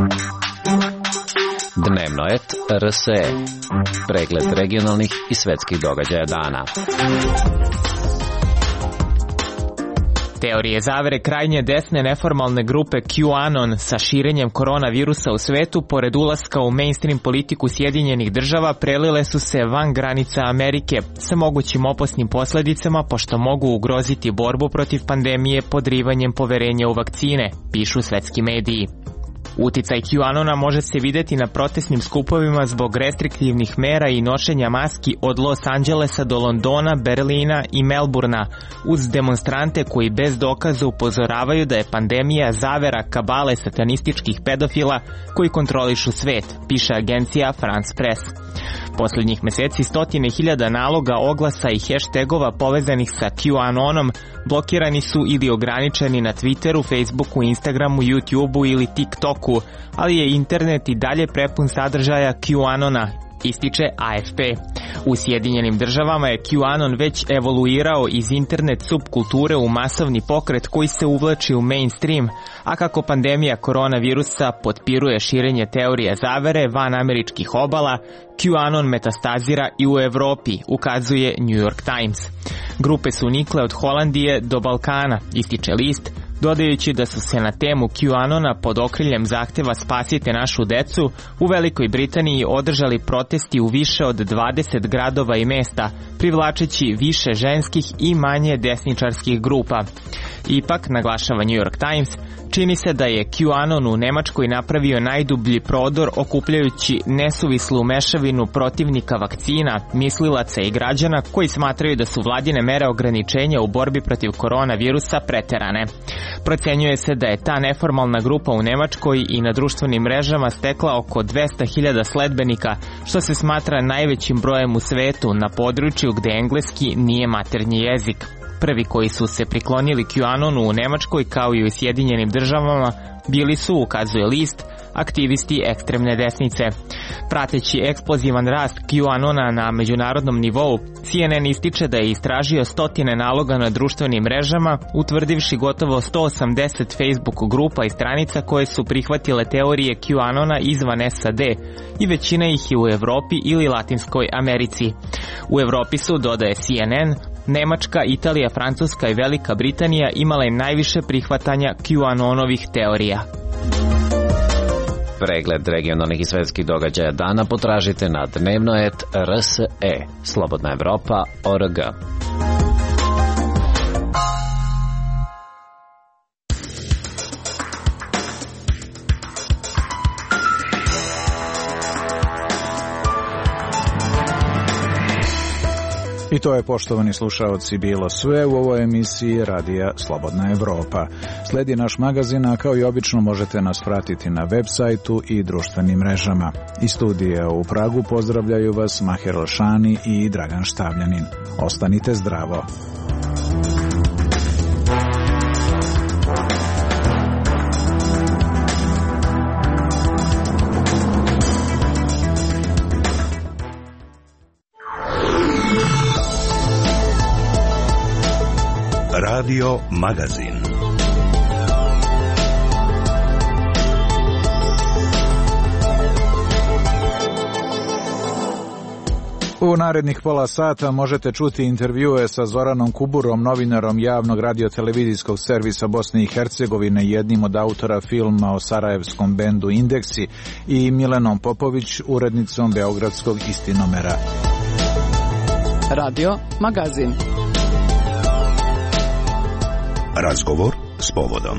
Dnevno et R S E. Pregled regionalnih i svetskih događaja dana. Teorije zavere krajnje desne neformalne grupe QAnon sa širenjem koronavirusa u svetu, pored ulaska u mainstream politiku Sjedinjenih država, prelile su se van granica Amerike sa mogućim opasnim posledicama, pošto mogu ugroziti borbu protiv pandemije podrivanjem poverenja u vakcine, pišu svetski mediji. Uticaj QAnona može se videti na protestnim skupovima zbog restriktivnih mera i nošenja maski od Los Angelesa do Londona, Berlina i Melburna, uz demonstrante koji bez dokaza upozoravaju da je pandemija zavera kabale satanističkih pedofila koji kontrolišu svet, piše agencija France Press. Posljednjih meseci stotine hiljada naloga, oglasa i hashtagova povezanih sa QAnonom blokirani su ili ograničeni na Twitteru, Facebooku, Instagramu, YouTubeu ili TikToku, ali je internet i dalje prepun sadržaja QAnona, ističe A F P. U Sjedinjenim državama je QAnon već evoluirao iz internet subkulture u masovni pokret koji se uvlači u mainstream, a kako pandemija koronavirusa potpiruje širenje teorije zavere van američkih obala, QAnon metastazira i u Evropi, ukazuje New York Times. Grupe su nikle od Holandije do Balkana, ističe list, dodajući da su se na temu QAnona pod okriljem zahteva Spasite našu decu u Velikoj Britaniji održali protesti u više od dvadeset gradova i mesta, privlačeći više ženskih i manje desničarskih grupa. Ipak, naglašava New York Times, čini se da je QAnon u Nemačkoj napravio najdublji prodor okupljajući nesuvislu mešavinu protivnika vakcina, mislilaca i građana koji smatraju da su vladine mere ograničenja u borbi protiv koronavirusa preterane. Procenjuje se da je ta neformalna grupa u Nemačkoj i na društvenim mrežama stekla oko dvesta hiljada sledbenika, što se smatra najvećim brojem u svetu na području gde engleski nije maternji jezik. Prvi koji su se priklonili QAnonu u Nemačkoj kao i u Sjedinjenim državama bili su, ukazuje list, aktivisti ekstremne desnice. Prateći eksplozivan rast QAnona na međunarodnom nivou, C N N ističe da je istražio stotine naloga na društvenim mrežama, utvrdivši gotovo sto osamdeset Facebook grupa i stranica koje su prihvatile teorije QAnona izvan S A D i većina ih je u Evropi ili Latinskoj Americi. U Evropi su, dodaje C N N, Nemačka, Italija, Francuska i Velika Britanija imale najviše prihvatanja QAnonovih teorija. Pregled regionalnih i svetskih događaja dana potražite na dnevno et R S E, Slobodna Evropa, O R G. I to je, poštovani slušaoci, bilo sve u ovoj emisiji Radija Slobodna Evropa. Sledi naš magazin, a kao i obično možete nas pratiti na web sajtu i društvenim mrežama. Iz studija u Pragu pozdravljaju vas Maher Olšani i Dragan Štavljanin. Ostanite zdravo. Radio Magazin. U narednih pola sata možete čuti intervjue sa Zoranom Kuburom, novinarom javnog radiotelevizijskog servisa Bosne i Hercegovine, jednim od autora filma o sarajevskom bendu Indeksi, i Milenom Popović, urednicom beogradskog Istinomera. Radio Magazin. Razgovor s povodom.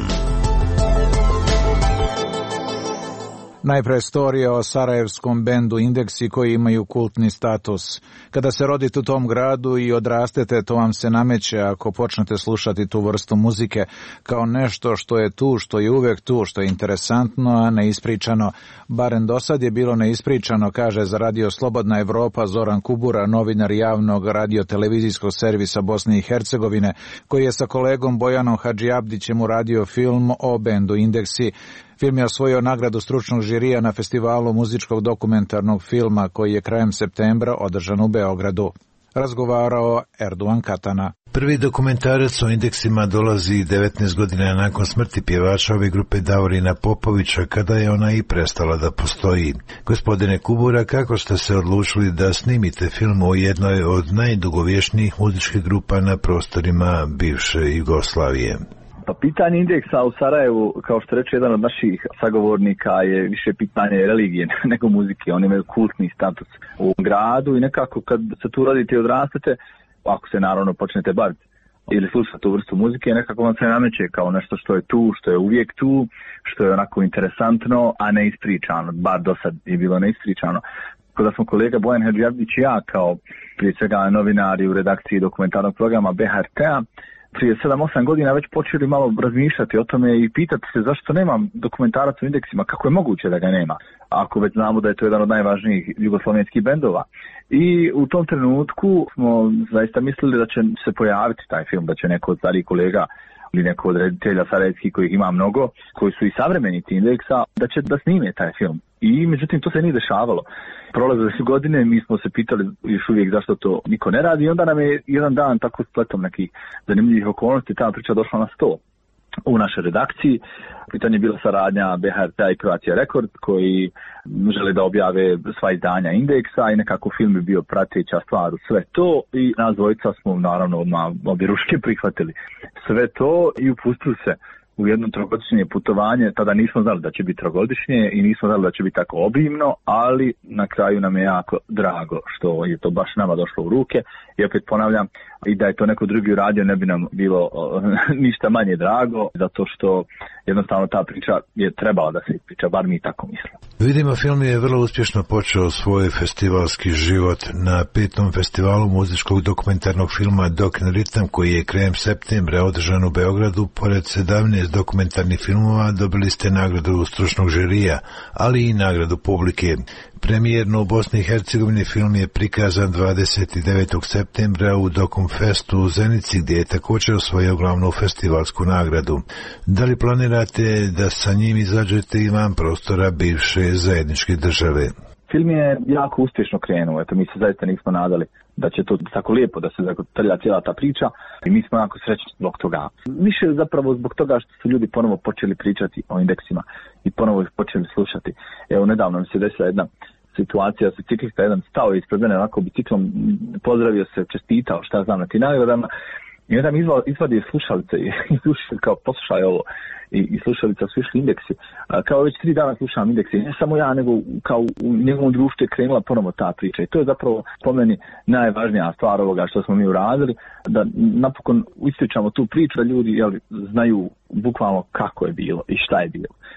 Najpre storija o sarajevskom bendu Indeksi koji imaju kultni status. Kada se rodite u tom gradu i odrastete, to vam se nameće ako počnete slušati tu vrstu muzike kao nešto što je tu, što je uvek tu, što je interesantno, a neispričano. Barem do sad je bilo neispričano, kaže za Radio Slobodna Evropa Zoran Kubura, novinar javnog radiotelevizijskog servisa Bosne i Hercegovine, koji je sa kolegom Bojanom Hadžiabdićem uradio film o bendu Indeksi. Film je osvojio nagradu stručnog žirija na festivalu muzičkog dokumentarnog filma koji je krajem septembra održan u Beogradu. Razgovarao Erduan Katana. Prvi dokumentarac o Indeksima dolazi devetnaest godina nakon smrti pjevača ove grupe Davorina Popovića, kada je ona i prestala da postoji. Gospodine Kubura, kako ste se odlučili da snimite film o jednoj od najdugovječnijih muzičkih grupa na prostorima bivše Jugoslavije? Pa pitanje Indeksa u Sarajevu, kao što reče jedan od naših sagovornika, je više pitanje religije nego muzike. Oni imaju kultni status u gradu i nekako kad se tu rodite i odrastete, ako se naravno počnete baviti ili slušati tu vrstu muzike, nekako vam se nameće kao nešto što je tu, što je uvijek tu, što je onako interesantno, a ne ispričano. Bar do sad je bilo neispričano. Kada smo kolega Bojan Hadžiabdić i ja, kao prije svega novinari u redakciji dokumentarnog programa B H R T-a, prije sedam osam godina već počeli malo razmišljati o tome i pitati se zašto nema dokumentarac u Indeksima, kako je moguće da ga nema, ako već znamo da je to jedan od najvažnijih jugoslovenskih bendova. I u tom trenutku smo zaista mislili da će se pojaviti taj film, da će neko od starih kolega ili neko od reditelja sarajevskih, kojih ima mnogo, koji su i savremenici Indeksa, da će da snime taj film. I međutim to se nije dešavalo. Prolazile su godine, mi smo se pitali još uvijek zašto to niko ne radi i onda nam je jedan dan tako spletom nekih zanimljivih okolnosti ta priča došla na sto u našoj redakciji. Pitanje je bila saradnja B H R T-a i Croatia Record koji žele da objave sva izdanja Indeksa i nekako film je bio prateća stvar u sve to i nas dvojica smo naravno obje ruške prihvatili sve to i upustili se u jedno trogodišnje putovanje. Tada nismo znali da će biti trogodišnje i nismo znali da će biti tako obimno, ali na kraju nam je jako drago što je to baš nama došlo u ruke i opet ponavljam, i da je to neko drugi uradio ne bi nam bilo uh, ništa manje drago, zato što jednostavno ta priča je trebala da se ispriča, bar mi tako mislimo. Vidimo, film je vrlo uspješno počeo svoj festivalski život na petom festivalu muzičkog dokumentarnog filma Dok in Ritam, koji je krajem septembra održan u Beogradu. Pored sedamnaest dokumentarnih filmova dobili ste nagradu stručnog žirija, ali i nagradu publike. Premijerno u Bosni i Hercegovini film je prikazan dvadeset devetog septembra u Dokumfestu u Zenici, gdje je također osvojio glavnu festivalsku nagradu. Da li planirate da sa njim izađete i van prostora bivše zajedničke države? Film je jako uspješno krenuo, eto mi se zaista nismo nadali da će to tako lijepo da se trlja cijela ta priča i mi smo jako srećni zbog toga. Više zapravo zbog toga što su ljudi ponovo počeli pričati o Indeksima i ponovo ih počeli slušati. Evo nedavno mi se desila jedna situacija, se ciklista jedan stao ispred mene onako biciklom, pozdravio se, čestitao šta znam na ti nagradama i onda mi izvadio slušalice i slušao kao poslušaj ovo i, i slušalica su išli Indeksi. A, kao već tri dana slušam Indeksi, ne samo ja, nego kao u njegovom društvu je krenula ponovo ta priča i to je zapravo po meni najvažnija stvar ovoga što smo mi uradili, da napokon ispričamo tu priču da ljudi jel, znaju bukvalno kako je bilo i šta je bilo.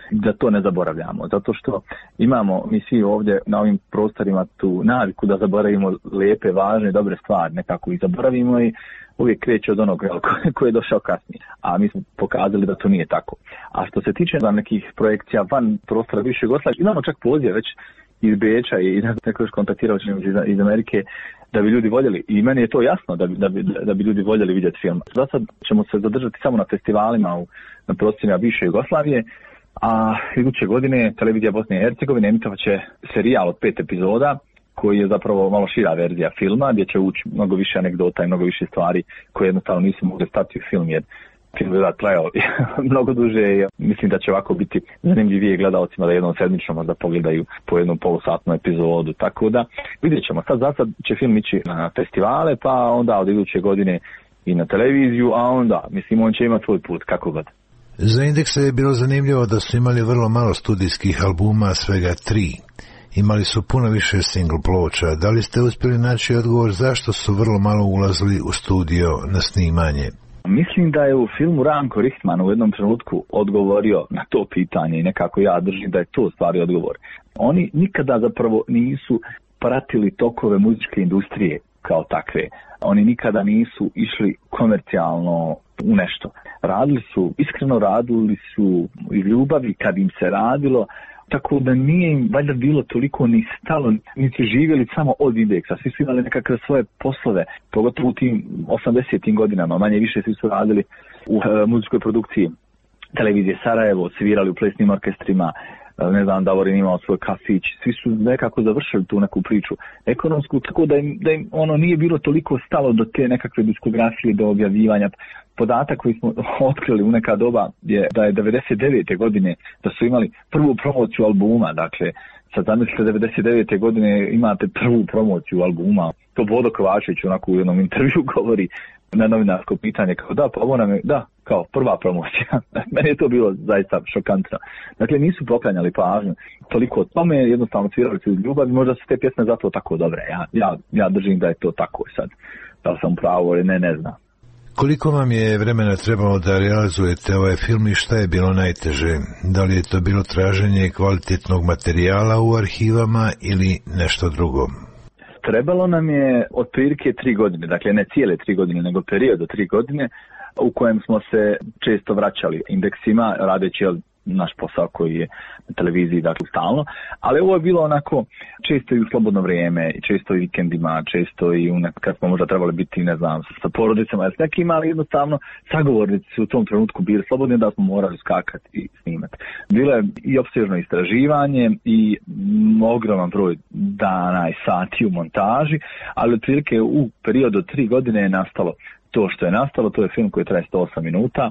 da to ne zaboravljamo, zato što imamo mi svi ovdje na ovim prostorima tu naviku da zaboravimo lijepe, važne, dobre stvari, nekako i zaboravimo i uvijek kreće od onog koji je došao kasnije, a mi smo pokazali da to nije tako. A što se tiče za nekih projekcija van prostora bivše Jugoslavije, imamo čak poziv već iz Beča i neko još kontaktirao iz, iz Amerike da bi ljudi voljeli, i meni je to jasno da bi, da bi, da bi ljudi voljeli vidjeti film. Za sad ćemo se zadržati samo na festivalima u, na prostorima bivše Jugoslavije, a iduće godine Televizija Bosne i Hercegovine emitovat će serijal od pet epizoda koji je zapravo malo šira verzija filma, gdje će ući mnogo više anegdota i mnogo više stvari koje jednostavno nisu mogli stati u film, jer film je trajao mnogo duže i mislim da će ovako biti zanimljivije gledalcima da jednom sedmično možda pogledaju po jednu polusatnu epizodu. Tako da vidjet ćemo. Sad za sad će film ići na festivale, pa onda od iduće godine i na televiziju, a onda mislim on će imati svoj put kako god. Za Indeksa je bilo zanimljivo da su imali vrlo malo studijskih albuma, svega tri. Imali su puno više single ploča. Da li ste uspjeli naći odgovor zašto su vrlo malo ulazili u studio na snimanje? Mislim da je u filmu Ranko Richtman u jednom trenutku odgovorio na to pitanje i nekako ja držim da je to stvari odgovor. Oni nikada zapravo nisu pratili tokove muzičke industrije kao takve. Oni nikada nisu išli komercijalno u nešto. Radili su, iskreno radili su iz ljubavi kad im se radilo, tako da nije im valjda bilo toliko ni stalo, niti živjeli samo od Indeksa. Svi su imali nekakve svoje poslove, pogotovo u tim osamdesetim godinama, manje više svi su radili u e, muzičkoj produkciji Televizije Sarajevo, svirali u plesnim orkestrima, ne znam, Davorin imao svoj kafić, svi su nekako završili tu neku priču ekonomsku, tako da im, da im ono nije bilo toliko stalo do te nekakve diskografije, do objavljivanja. Podatak koji smo otkrili u neka doba je da je devedeset devete godine da su imali prvu promociju albuma, dakle sad zamislite devedeset devete godine imate prvu promociju albuma, to Bodo Kovačević onako u jednom intervju govori na novinarsko pitanje kao da, pa ovo nam je, da, kao prva promocija. Meni je to bilo zaista šokantno. Dakle, nisu poklanjali pažnju toliko o tome, jednostavno svirali su iz ljubavi, možda su te pjesme zato tako dobre. Ja, ja, ja držim da je to tako sad. Da li sam pravo ili ne, ne znam. Koliko vam je vremena trebalo da realizujete ovaj film i šta je bilo najteže? Da li je to bilo traženje kvalitetnog materijala u arhivama ili nešto drugo? Trebalo nam je otprilike tri godine, dakle ne cijele tri godine, nego period od tri godine u kojem smo se često vraćali indeksima, radeći naš posao koji je na televiziji, dakle stalno, ali ovo je bilo onako često i u slobodno vrijeme, često i vikendima, često i u nek- kad smo možda trebali biti, ne znam, sa porodicama ili s nekim, ali jednostavno sagovornici su u tom trenutku bili slobodni da smo morali skakati i snimati. Bilo je i opsežno istraživanje i ogroman broj dana i sati u montaži, ali otprilike u periodu od tri godine je nastalo to što je nastalo, to je film koji traje sto osam minuta,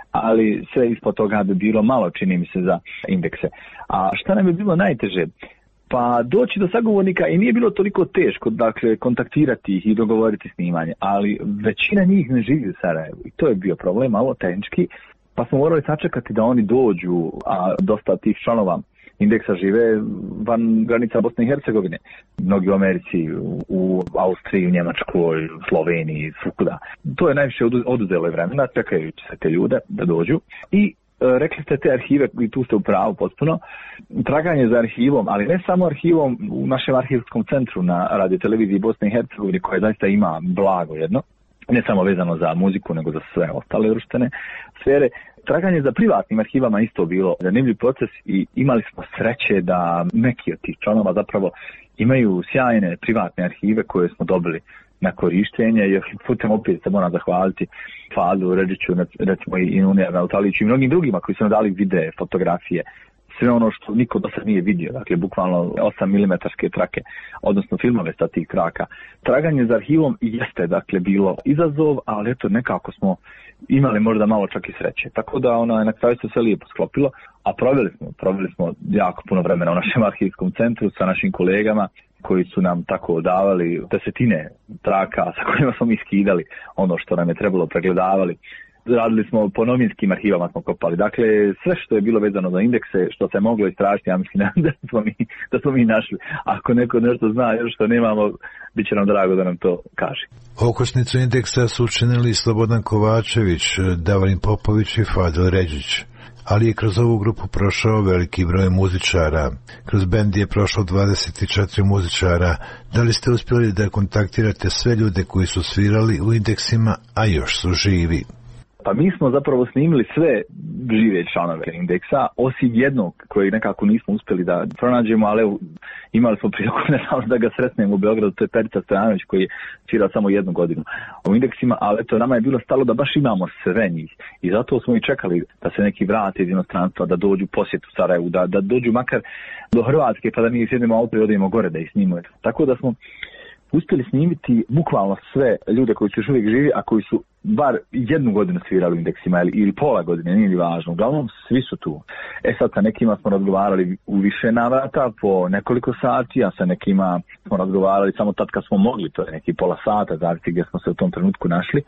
ali sve ispod toga bi bilo malo, čini mi se, za indekse. A šta nam je bilo najteže? Pa doći do sagovornika i nije bilo toliko teško, dakle, kontaktirati ih i dogovoriti snimanje, ali većina njih ne živi u Sarajevu i to je bio problem, malo tehnički, pa smo morali sačekati da oni dođu, a dosta tih članova indeksa žive van granica Bosne i Hercegovine. Mnogi u Americi, u Austriji, u Njemačkoj, u Sloveniji, svukuda. To je najviše oduzelo vremena, čekajući se te ljude da dođu. I e, rekli ste te arhive, i tu ste u pravu potpuno, traganje za arhivom, ali ne samo arhivom u našem arhivskom centru na radioteleviziji Bosne i Hercegovine, koja zaista ima blago jedno, ne samo vezano za muziku, nego za sve ostale društvene sfere. Traganje za privatnim arhivama isto bilo zanimljiv proces i imali smo sreće da neki od tih članova zapravo imaju sjajne privatne arhive koje smo dobili na korištenje, jer putem opet se moram zahvaliti Fadu Ređiću, recimo i Nunija Nautaliću i mnogim drugima koji su nam dali videe, fotografije, sve ono što niko do sad nije vidio, dakle bukvalno osam milimetarske trake, odnosno filmove sa tih traka. Traganje za arhivom jeste dakle bilo izazov, ali eto nekako smo imali možda malo čak i sreće. Tako da ona na kraju se sve lijepo sklopilo, a proveli smo, proveli smo jako puno vremena u našem arhivskom centru sa našim kolegama koji su nam tako davali desetine traka sa kojima smo mi skidali ono što nam je trebalo, pregledavali. Radili smo po novinskim arhivama, smo kopali. Dakle, sve što je bilo vezano za indekse, što se moglo istražiti, ja mislim da smo mi, da smo mi našli. Ako neko nešto zna još što nemamo, bit će nam drago da nam to kaže. Okosnicu indeksa su učinili Slobodan Kovačević, Davorin Popović i Fadil Ređić. ali je kroz ovu grupu prošao veliki broj muzičara. Kroz bend je prošlo dvadeset četiri muzičara. Da li ste uspjeli da kontaktirate sve ljude koji su svirali u Indeksima, a još su živi? Pa mi smo zapravo snimili sve žive članove Indeksa, osim jednog koji nekako nismo uspjeli da pronađemo, ali evo, imali smo priliku da ga sretnemo u Beogradu, to je Perica Stojanović koji je svirao samo jednu godinu u Indeksima, ali eto, nama je bilo stalo da baš imamo sve njih i zato smo i čekali da se neki vrate iz inostranstva, da dođu posjetu Sarajevu, da, da dođu makar do Hrvatske pa da mi sjednemo auto i odemo gore da ih snimimo. Tako da smo uspjeli snimiti bukvalno sve ljude koji su još uvijek živi, a koji su bar jednu godinu svirali u Indeksima ili, ili pola godine, nije li važno. Uglavnom, svi su tu. E sad, sa nekima smo razgovarali u više navrata, po nekoliko sati, a sa nekima smo razgovarali samo tad kad smo mogli, to je neki pola sata, zavisi gdje smo se u tom trenutku našli.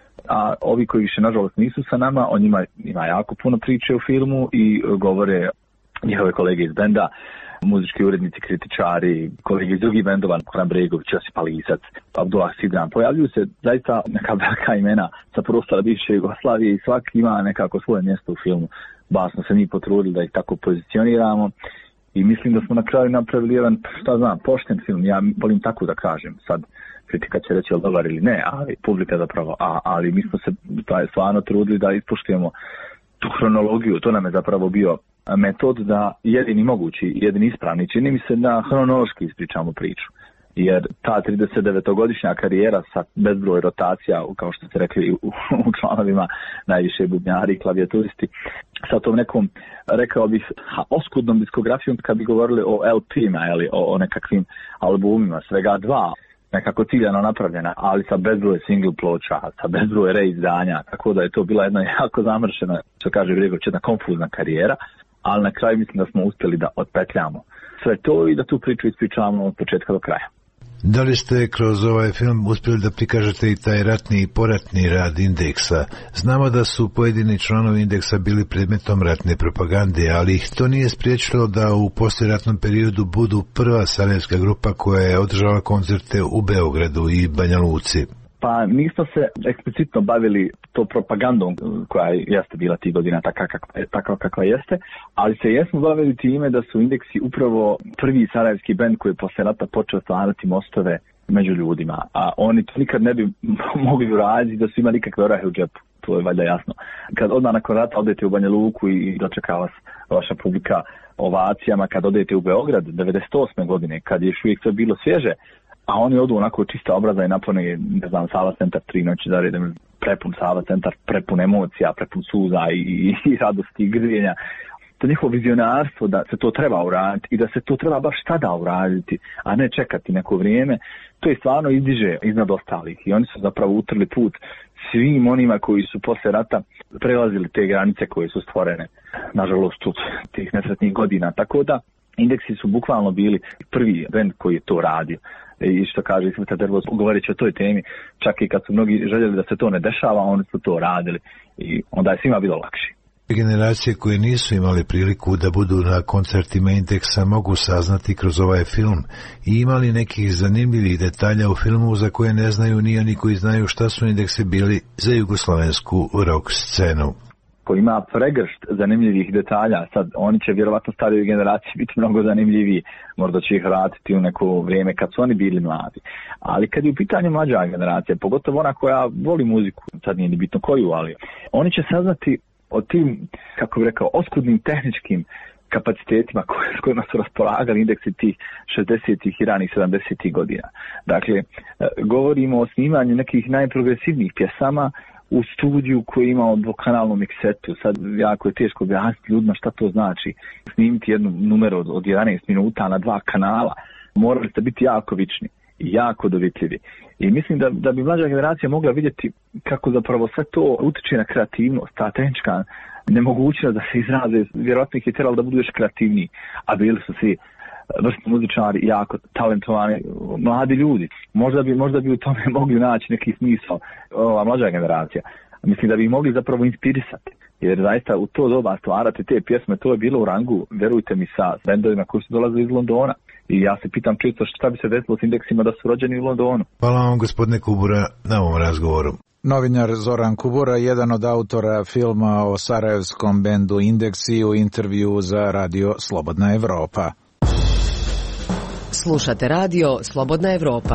A ovi koji više, nažalost, nisu sa nama, o njima ima jako puno priče u filmu i govore njihove kolege iz benda, muzički urednici, kritičari, kolege iz drugih bendova, Koran Bregović, Josip Alisac, Abdullah Sidran. Pojavljuju se zaista neka velika imena sa prostora bivše Jugoslavije i svaki ima nekako svoje mjesto u filmu. Baš smo se mi potrudili da ih tako pozicioniramo i mislim da smo na kraju napravili jedan, šta znam, pošten film. Ja volim tako da kažem. Sad kritika će reći je li dobar ili ne, ali publika zapravo, a, ali mi smo se stvarno trudili da ispoštujemo tu hronologiju. To nam je zapravo bio metod da jedini mogući, jedini ispravni, čini mi se da hronološki ispričamo priču. Jer ta tridesetdevetogodišnja karijera sa bezbroj rotacija, kao što ste rekli u, u članovima, najviše bubnjari i klavijaturisti, sa tom nekom, rekao bih, oskudnom diskografijom, kad bi govorili o L P-ima, ili o, o nekakvim albumima, svega dva, nekako ciljano napravljena, ali sa bezbroj single ploča, sa bezbroj reizdanja, tako da je to bila jedna jako zamršena, što kaže Bregović, jedna konfuzna karijera, ali na kraju mislim da smo uspjeli da otpetljamo sve to i da tu priču ispričavamo od početka do kraja. Da li ste kroz ovaj film uspjeli da prikažete i taj ratni i poratni rad Indeksa? Znamo da su pojedini članovi Indeksa bili predmetom ratne propagande, ali ih to nije spriječilo da u poslijeratnom periodu budu prva sarajevska grupa koja je održala koncerte u Beogradu i Banja Luci. Pa nismo se eksplicitno bavili to propagandom koja jeste bila tih godina takva kakva, takva kakva jeste, ali se jesmo bavili time da su Indeksi upravo prvi sarajevski bend koji je posle rata počeo stvarati mostove među ljudima, a oni to nikad ne bi mogli uraditi da su imali nikakve orahe u džepu, to je valjda jasno. Kad odmah nakon rata odete u Banja Luku i dočeka vas vaša publika ovacijama, kad odete u Beograd devedeset osme godine, kad je još uvijek to bilo svježe, a oni odu onako čista obraza i napune, ne znam, Sava centar tri noći za redom, prepun Sava centar, prepun emocija, prepun suza i, i, i radosti i grljenja. To njihovo vizionarstvo da se to treba uraditi i da se to treba baš tada uraditi, a ne čekati neko vrijeme, to je stvarno izdiže iznad ostalih. I oni su zapravo utrli put svim onima koji su posle rata prelazili te granice koje su stvorene, nažalost, od tih nesretnih godina. Tako da, Indeksi su bukvalno bili prvi bend koji je to radio. I što kaže Ismeta Dervoz, govoreći o toj temi, čak i kad su mnogi željeli da se to ne dešava, oni su to radili i onda je svima bilo lakše. Generacije koje nisu imali priliku da budu na koncertima Indeksa mogu saznati kroz ovaj film i imali nekih zanimljivih detalja u filmu za koje ne znaju ni oni koji znaju šta su Indeksi bili za jugoslovensku rock scenu. Ko ima pregršt zanimljivih detalja, sad oni će vjerovatno starijoj generaciji biti mnogo zanimljiviji, možda će ih vratiti u neko vrijeme kad su oni bili mladi. Ali kad je u pitanju mlađa generacija, pogotovo ona koja voli muziku, sad nije ni bitno koju, ali oni će saznati o tim, kako bih rekao, oskudnim tehničkim kapacitetima koje, s kojima su raspolagali Indeksi tih šezdesetih i ranih sedamdesetih godina. Dakle, govorimo o snimanju nekih najprogresivnijih pjesama u studiju koji ima dvokanalnu miksetu. Sad jako je teško objasniti ljudima šta to znači. Snimiti jednu numeru od, od jedanaest minuta na dva kanala. Morali ste biti jako vični i jako dovitljivi. I mislim da, da bi mlađa generacija mogla vidjeti kako zapravo sve to utiče na kreativnost, ta tehnička nemogućnost da se izraze, vjerojatno ih je trebalo da budu još kreativniji, a bili su svi vrstni muzičari, jako talentovani mladi ljudi. Možda bi, možda bi u tome mogli naći neki smisao ova mlađa generacija. Mislim da bi mogli zapravo inspirisati. Jer zaista u to doba stvarati te pjesme, to je bilo u rangu, verujte mi, sa bendovima koji su dolazili iz Londona. I ja se pitam često šta bi se desilo s Indeksima da su rođeni u Londonu. Hvala vam, gospodine Kubura, na ovom razgovoru. Novinar Zoran Kubura, jedan od autora filma o sarajevskom bendu Indeksi, u intervju za radio Slobodna Evropa. Slušate radio Slobodna Evropa.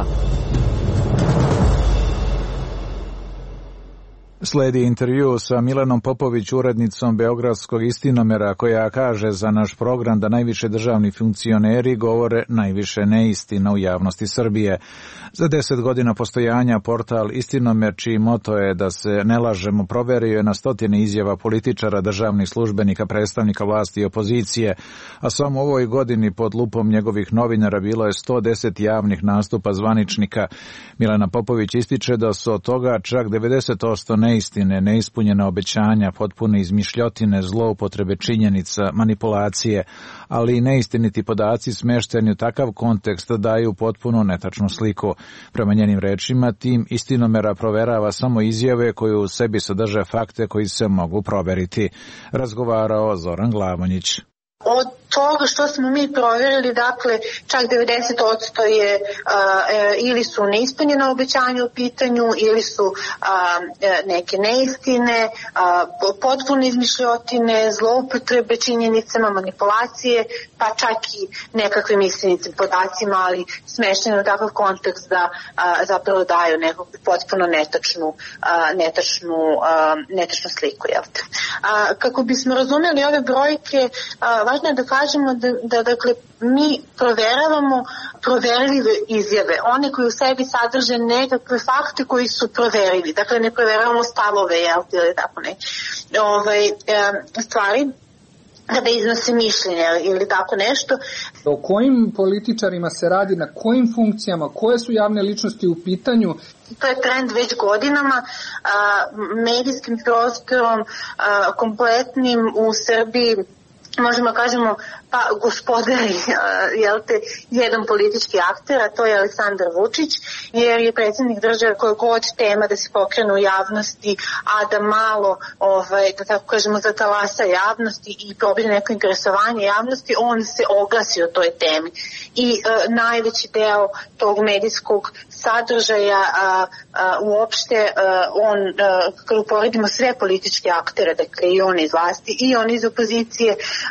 Sledi intervju sa Milanom Popović, urednicom Beogradskog Istinomera, koja kaže za naš program da najviše državni funkcioneri govore najviše neistina u javnosti Srbije. Za deset godina postojanja portal Istinomer, čiji moto je da se ne lažemo, proverio je na stotine izjava političara, državnih službenika, predstavnika vlasti i opozicije, a samo u ovoj godini pod lupom njegovih novinara bilo je sto deset javnih nastupa zvaničnika. Milana Popović ističe da su od toga čak devedeset posto neistine, neispunjena obećanja, potpune izmišljotine, zloupotrebe činjenica, manipulacije, ali i neistiniti podaci smešteni u takav kontekst daju potpuno netačnu sliku. Prema njenim rečima, tim Istinomera proverava samo izjave koje u sebi sadrže fakte koji se mogu proveriti. Razgovarao Zoran Glavonjić. Od toga što smo mi provjerili, dakle, čak devedeset posto je a, e, ili su neispunjena obećanja u pitanju, ili su a, e, neke neistine, a, potpuno izmišljotine, zloupotrebe činjenicama, manipulacije, pa čak i nekakvim istinitim podacima, ali smeštene u takav kontekst da a, zapravo daju neku potpuno netačnu, a, netačnu, a, netačnu sliku. Jel? A, kako bismo razumeli ove brojke, a, važno je da kažemo da, da dakle, mi proveravamo proverljive izjave, one koje u sebi sadrže nekakve fakte koji su proverljivi. Dakle, ne proveravamo stavove, jel, ili tako ne, ovaj, e, stvari kada iznose mišljenja ili tako nešto. O kojim političarima se radi, na kojim funkcijama, koje su javne ličnosti u pitanju? To je trend već godinama, a, medijskim prostorom a, kompletnim u Srbiji, možemo kažemo, pa gospodari, jel te, jedan politički akter, a to je Aleksandar Vučić, jer je predsjednik države koje god tema da se pokrene u javnosti, a da malo, ovaj, da tako kažemo, zatalasa javnosti i probije neko interesovanje javnosti, on se oglasi o toj temi. I uh, najveći deo tog medijskog sadržaja uh, uh, uopšte, uh, on, uh, kada uporedimo sve političke aktere, dakle i on iz vlasti i on iz opozicije,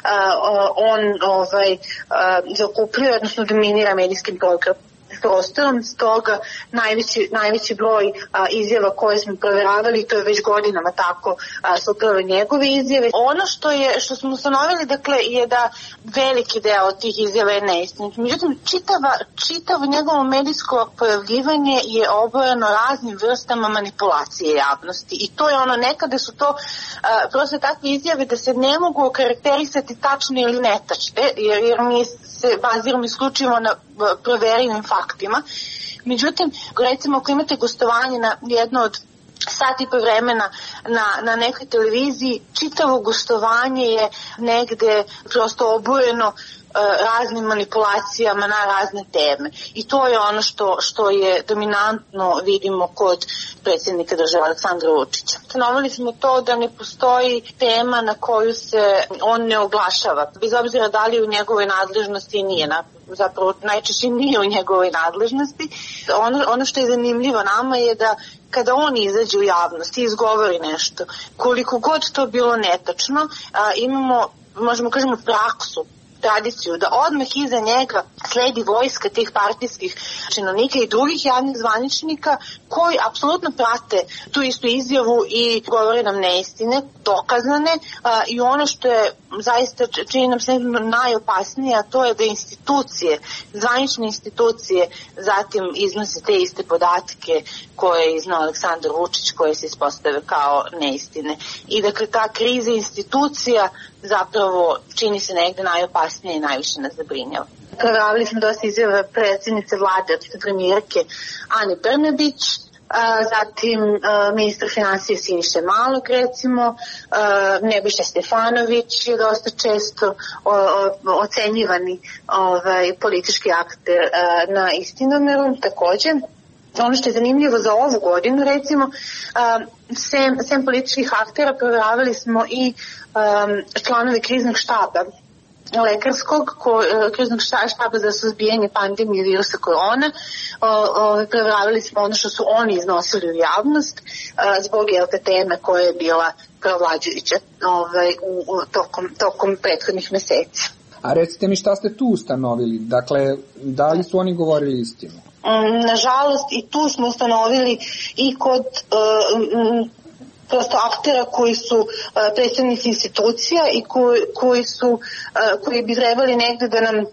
uh, on ovaj, uh, zakupljuje, odnosno dominira medijskim prostorom, stoga najveći, najveći broj a, izjava koje smo provjeravali, to je već godinama tako, a, su upravo njegove izjave. Ono što je, što smo ustanovili, dakle, je da veliki deo tih izjava je neistinit. Međutim, čitava, čitavo njegovo medijsko pojavljivanje je obojeno raznim vrstama manipulacije javnosti. I to je ono, nekada su to a, prosto takve izjave da se ne mogu okarakterisati tačne ili netačne, jer, jer mi se baziramo isključivo na proverivim faktima. Međutim, recimo ako imate gostovanje na jedno od sat i po vremena na, na nekoj televiziji, čitavo gostovanje je negde prosto obojeno raznim manipulacijama na razne teme. I to je ono što, što je dominantno vidimo kod predsjednika države Aleksandra Vučića. Stanovili smo to da ne postoji tema na koju se on ne oglašava, bez obzira da li u njegovoj nadležnosti nije, na, zapravo najčešće nije u njegovoj nadležnosti. Ono, ono što je zanimljivo nama je da kada on izađe u javnost i izgovori nešto, koliko god to bilo netačno, a, imamo, možemo kažemo, praksu, tradiciju, da odmah iza njega sledi vojska tih partijskih činovnika i drugih javnih zvaničnika koji apsolutno prate tu istu izjavu i govore nam neistine, dokazane, a, i ono što je zaista čini nam se najopasnije, a to je da institucije, zvanične institucije zatim iznose te iste podatke koje je iznao Aleksandar Vučić, koje se ispostave kao neistine. I dakle ta kriza institucija zapravo čini se negde najopasnije i najviše nas zabrinjava. Provjeravali smo dosta izjava predsjednice vlade, od premijerke Ane Brnabić, a, zatim a, ministar finansija Siniše Malog, recimo, a, Nebojša Stefanović je dosta često o, o, ocenjivani ovaj, politički akter a, na Istinomeru, takođe. Ono što je zanimljivo za ovu godinu, recimo, um, sem, sem političkih aktera provjeravali smo i um, članove kriznog štaba lekarskog kriznog štaba za suzbijanje pandemije virusa korona. Preveravali smo ono što su oni iznosili u javnost zbog te teme koja je bila provlađujuća ovaj, u, u, tokom, tokom prethodnih meseci. A recite mi šta ste tu ustanovili? Dakle, da li su oni govorili istinu? Nažalost, i tu smo ustanovili i kod uh, prosto aktera koji su uh, predstavnici institucija i koji, koji, su, uh, koji bi trebali negde da nam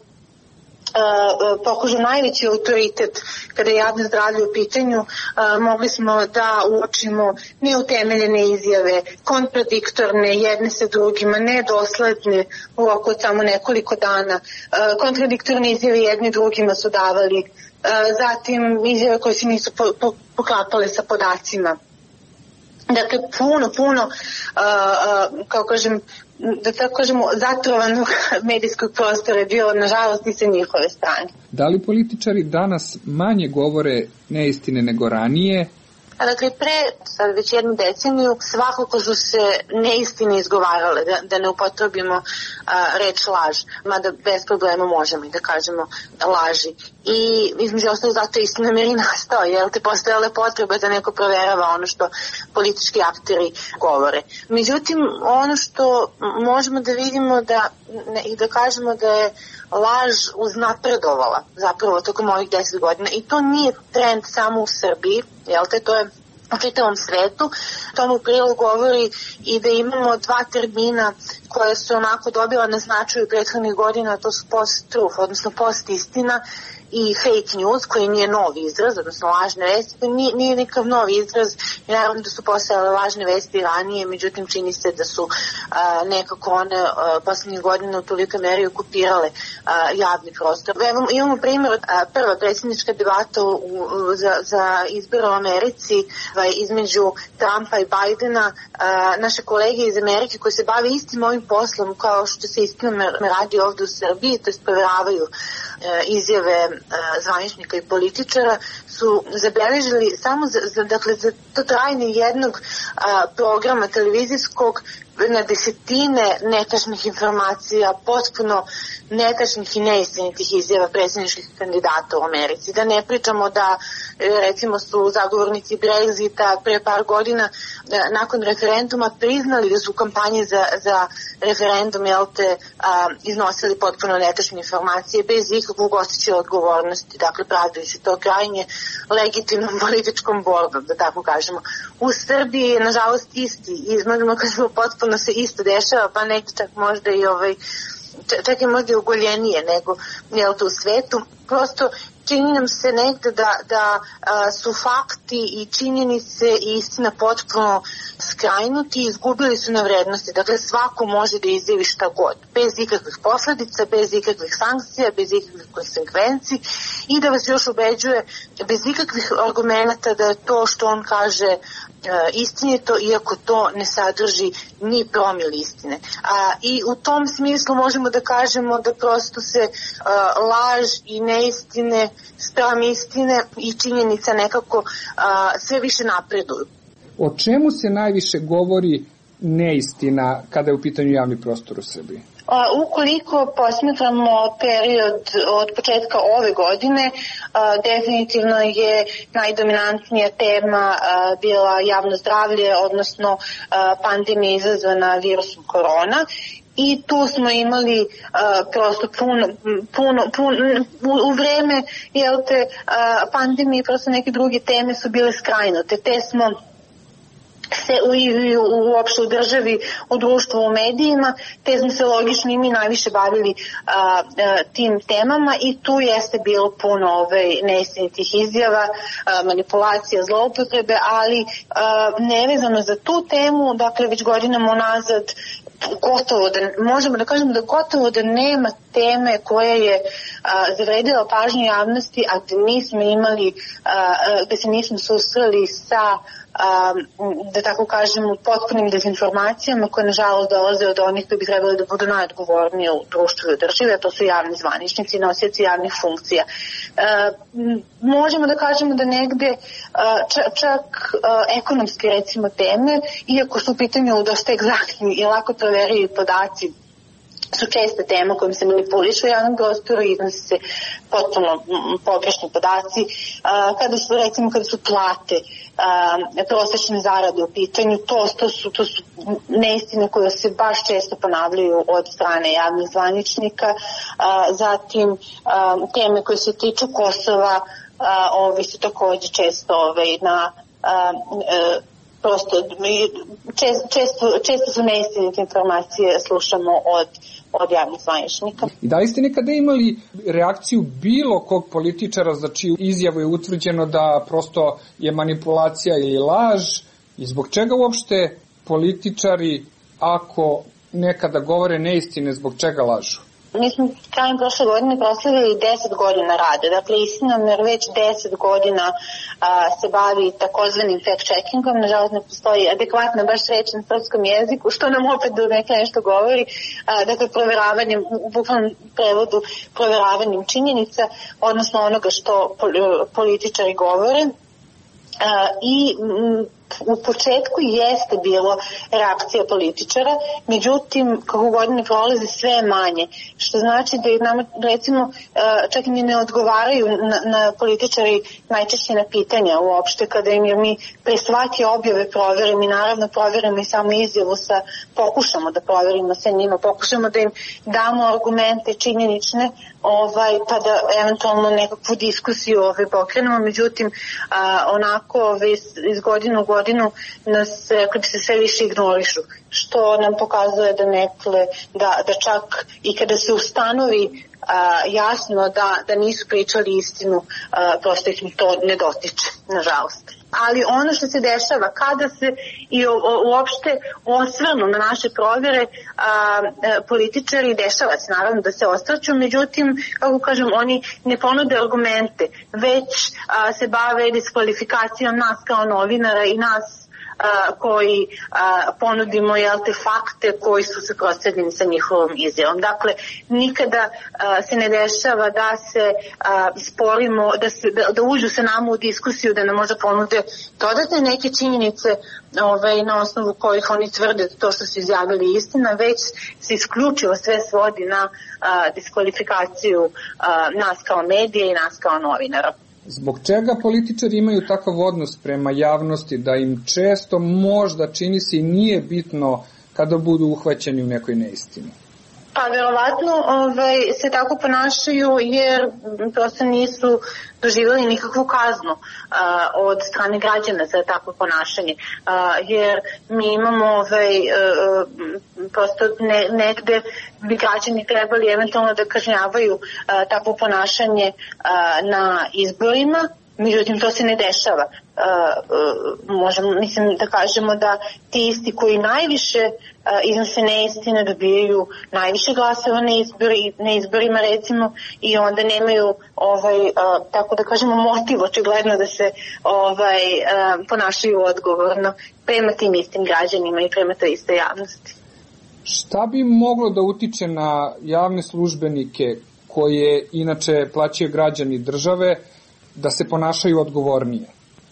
Uh, pokažu najveći autoritet kada je javno zdravlje u pitanju, uh, mogli smo da uočimo neutemeljene izjave, kontradiktorne jedne sa drugima, nedosledne u roku od samo nekoliko dana. Uh, kontradiktorne izjave jedni drugima su davali, uh, zatim izjave koje se nisu po, po, poklapale sa podacima. Dakle, puno, puno, uh, uh, kao kažem, da tako kažemo, zatrovanog medijskog prostora je bilo, nažalost, i sa njihove strane. Da li političari danas manje govore neistine nego ranije? Dakle, pre sad već jednu deceniju svakako su se neistine izgovarale, da, da ne upotrebimo a, reč laž, mada bez problema možemo i da kažemo laži. I između ostalo zato je istina mir i nastao, jer te postojale potrebe da neko proverava ono što politički akteri govore. Međutim, ono što možemo da vidimo da, ne, i da kažemo da je laž uznapredovala zapravo tokom ovih deset godina i to nije trend samo u Srbiji, jel te, to je u čitavom svetu. Tomu u prilog govori i da imamo dva termina koje su onako dobila na značaju prethodnih godina, to su post-truth, odnosno post-istina i fake news, koji nije novi izraz, odnosno lažne vesti, nije, nije nikav novi izraz i naravno da su postojale lažne vesti ranije, međutim čini se da su a, nekako one a, poslednjih godina u toliko meri okupirale a, javni prostor. Evo, imamo primjer, a, prva predsjednička debata u, u, za, za izbor u Americi a, između Trumpa i Bajdena, a, naše kolege iz Amerike koji se bave istim ovim poslom kao što se istinom radi ovde u Srbiji, to je proveravaju izjave zvaničnika i političara, su zabeležili samo za, za, dakle, za to trajanje jednog a, programa televizijskog na desetine netačnih informacija, potpuno netačnih i neistinitih izjava predsjedničkih kandidata u Americi. Da ne pričamo da, recimo, su zagovornici Brexita pre par godina nakon referenduma priznali da su u kampanji za, za referendum, jel te, a, iznosili potpuno netačne informacije bez ikakvog osjećaja odgovornosti, dakle, pravdajući to krajnje legitimnom političkom borbom, da tako kažemo. U Srbiji je, nažalost, isti, izmogimo kažemo, potpuno se isto dešava, pa nekde čak možda i ovaj, čak je možda i ugoljenije nego, jel te, u svetu. Prosto čini nam se negde da, da a, su fakti i činjenice i istina potpuno skrajnuti i izgubili su na vrednosti. Dakle, svako može da izjavi šta god, bez ikakvih posledica, bez ikakvih sankcija, bez ikakvih konsekvenci i da vas još ubeđuje bez ikakvih argumenata da je to što on kaže istinito, iako to ne sadrži ni promil istine. A, I u tom smislu možemo da kažemo da prosto se a, laž i neistine spram istine i činjenica nekako a, sve više napreduju. O čemu se najviše govori neistina kada je u pitanju javni prostor u Srbiji? Ukoliko posmetramo period od početka ove godine, definitivno je najdominantnija tema bila javno zdravlje, odnosno pandemija izazvana virusom korona. I tu smo imali uh, prosto puno, puno, puno u, u vreme jel te, uh, pandemije prosto neke druge teme su bile skrajnute. Te smo se u, u, uopšte u državi, u društvu, u medijima, te smo se logično i mi najviše bavili a, a, tim temama i tu jeste bilo puno ove neistinitih izjava, a, manipulacija, zloupotrebe, ali a, nevezano za tu temu, dakle već godinama unazad gotovo da, možemo da kažemo da gotovo da nema teme koja je a, zavredila pažnju javnosti, a da nismo imali, a, da se nismo susreli sa a, da tako kažemo potpunim dezinformacijama koje nažalost dolaze od onih koji bi trebali da budu najodgovorniji u društvu i državi, a to su javni zvaničnici i nosioci javnih funkcija. A, možemo da kažemo da negde a, čak, čak a, ekonomske recimo teme, iako su u pitanju dosta egzaktni i lako proverljivi podaci su česte teme kojim se manipulišu u javnom prostoru i iznose se potpuno pogrešni podaci. Kada su, recimo, kada su plate, prosečne zarade u pitanju, to, to, su, to su neistine koje se baš često ponavljaju od strane javnih zvaničnika. Zatim, teme koje se tiču Kosova, ovi su takođe često ovaj, na prosto često, često su neistinite informacije slušamo od, od javnih zvaničnika. I da li ste nekada imali reakciju bilo kog političara za čiju izjavu je utvrđeno da prosto je manipulacija ili laž i zbog čega uopšte političari ako nekada govore neistine, zbog čega lažu? Mi smo krajem prošle godine proslavili deset godina rade. Dakle, Istinomer već deset godina a, se bavi takozvanim fact-checkingom. Nažalost, ne postoji adekvatna baš reč na srpskom jeziku, što nam opet do neka nešto govori. A, dakle, proveravanjem, u bukvalnom prevodu, proveravanjem činjenica, odnosno onoga što političari govore. A, I m, u početku jeste bilo reakcija političara, međutim, kako godine prolaze sve manje, što znači da nam, recimo, čak i ne odgovaraju na, na političari najčešće na pitanja uopšte, kada im je mi pre svake objave proverimo i naravno proverimo i samo izjavu sa, pokušamo da proverimo sa njima, pokušamo da im damo argumente činjenične, ovaj, pa da eventualno nekakvu diskusiju ovaj, pokrenemo, međutim, a, onako ovaj, iz godinu u godinu nas, rekli bi se, sve više ignorišu, što nam pokazuje da nekle, da, da čak i kada se ustanovi a, jasno da, da nisu pričali istinu, a, prosto ih to ne dotiče, nažalost. Ali ono što se dešava, kada se i o, o, uopšte osvrnu na naše provere, a, a, političari, dešava se naravno da se osvrću, međutim, kako kažem, oni ne ponude argumente, već a, se bave diskvalifikacijom nas kao novinara i nas a, koji a, ponudimo jel te fakte koji su suprotstavljeni sa njihovom izjavom. Dakle, nikada a, se ne dešava da se a, sporimo, da, se, da, da uđu sa nama u diskusiju, da nam možda ponude dodatne neke činjenice ovaj, na osnovu kojih oni tvrde to što su izjavili istina, već se isključivo sve svodi na a, diskvalifikaciju a, nas kao medije i nas kao novinara. Zbog čega političari imaju takav odnos prema javnosti da im često možda čini se i nije bitno kada budu uhvaćeni u nekoj neistini? Pa verovatno ovaj, se tako ponašaju jer prosto nisu doživjeli nikakvu kaznu a, od strane građana za takvo ponašanje. A, jer mi imamo ovaj, a, prosto ne, negde bi građani trebali eventualno da kažnjavaju a, takvo ponašanje a, na izborima, međutim to se ne dešava. Uh, uh, možemo, mislim da kažemo da ti isti koji najviše uh, iznose neistine dobijaju najviše glasova na, izbori, na izborima recimo i onda nemaju ovaj, uh, tako da kažemo motiv očigledno da se ovaj, uh, ponašaju odgovorno prema tim istim građanima i prema toj istoj javnosti. Šta bi moglo da utiče na javne službenike koje inače plaćaju građani države da se ponašaju odgovornije?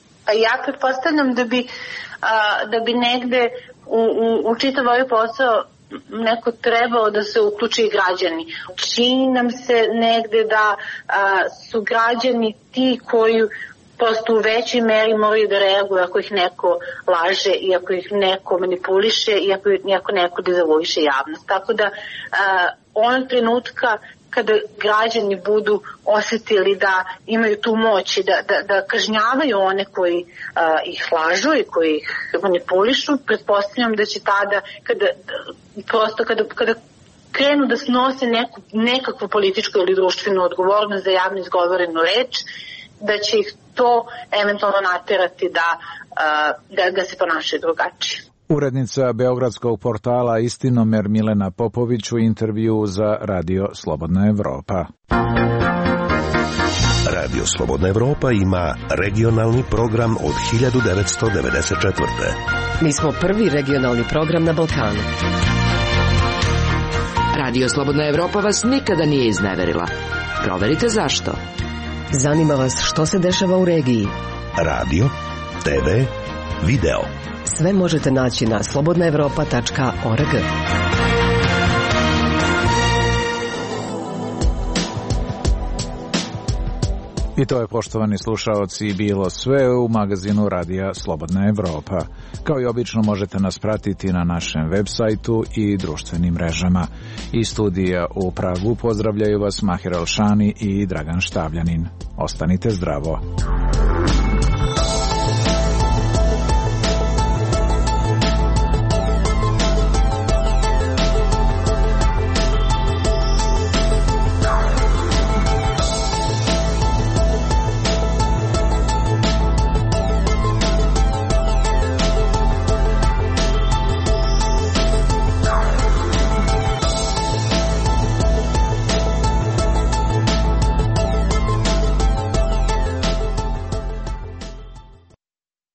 Ja pretpostavljam da bi, a, da bi negde u, u, u čitav ovaj posao neko trebao da se uključi i građani. Čini nam se negde da a, su građani ti koji prosto u većoj meri moraju da reaguju ako ih neko laže i ako ih neko manipuliše i ako, ako neko dezavuiše javnost. Tako da a, onog trenutka kada građani budu osetili da imaju tu moć i da, da, da kažnjavaju one koji a, ih lažu i koji ih manipulišu, pretpostavljam da će tada, kada, prosto kada, kada krenu da snose neku, nekakvu političku ili društvenu odgovornost za javno izgovorenu reč, da će ih to eventualno naterati da, a, da, da se ponašaju drugačije. Urednica beogradskog portala Istinomer Milena Popović u intervju za Radio Slobodna Evropa. Radio Slobodna Evropa ima regionalni program od hiljadu devetsto devedeset četvrte. Mi smo prvi regionalni program na Balkanu. Radio Slobodna Evropa vas nikada nije izneverila. Proverite zašto. Zanima vas što se dešava u regiji. Radio, te ve, video. Sve možete naći na slobodna evropa tačka org. I to je, poštovani slušaoci, bilo sve u magazinu Radija Slobodna Evropa. Kao i obično možete nas pratiti na našem web sajtu i društvenim mrežama. Iz studija u Pragu pozdravljaju vas Mahir Elšani i Dragan Štavljanin. Ostanite zdravo.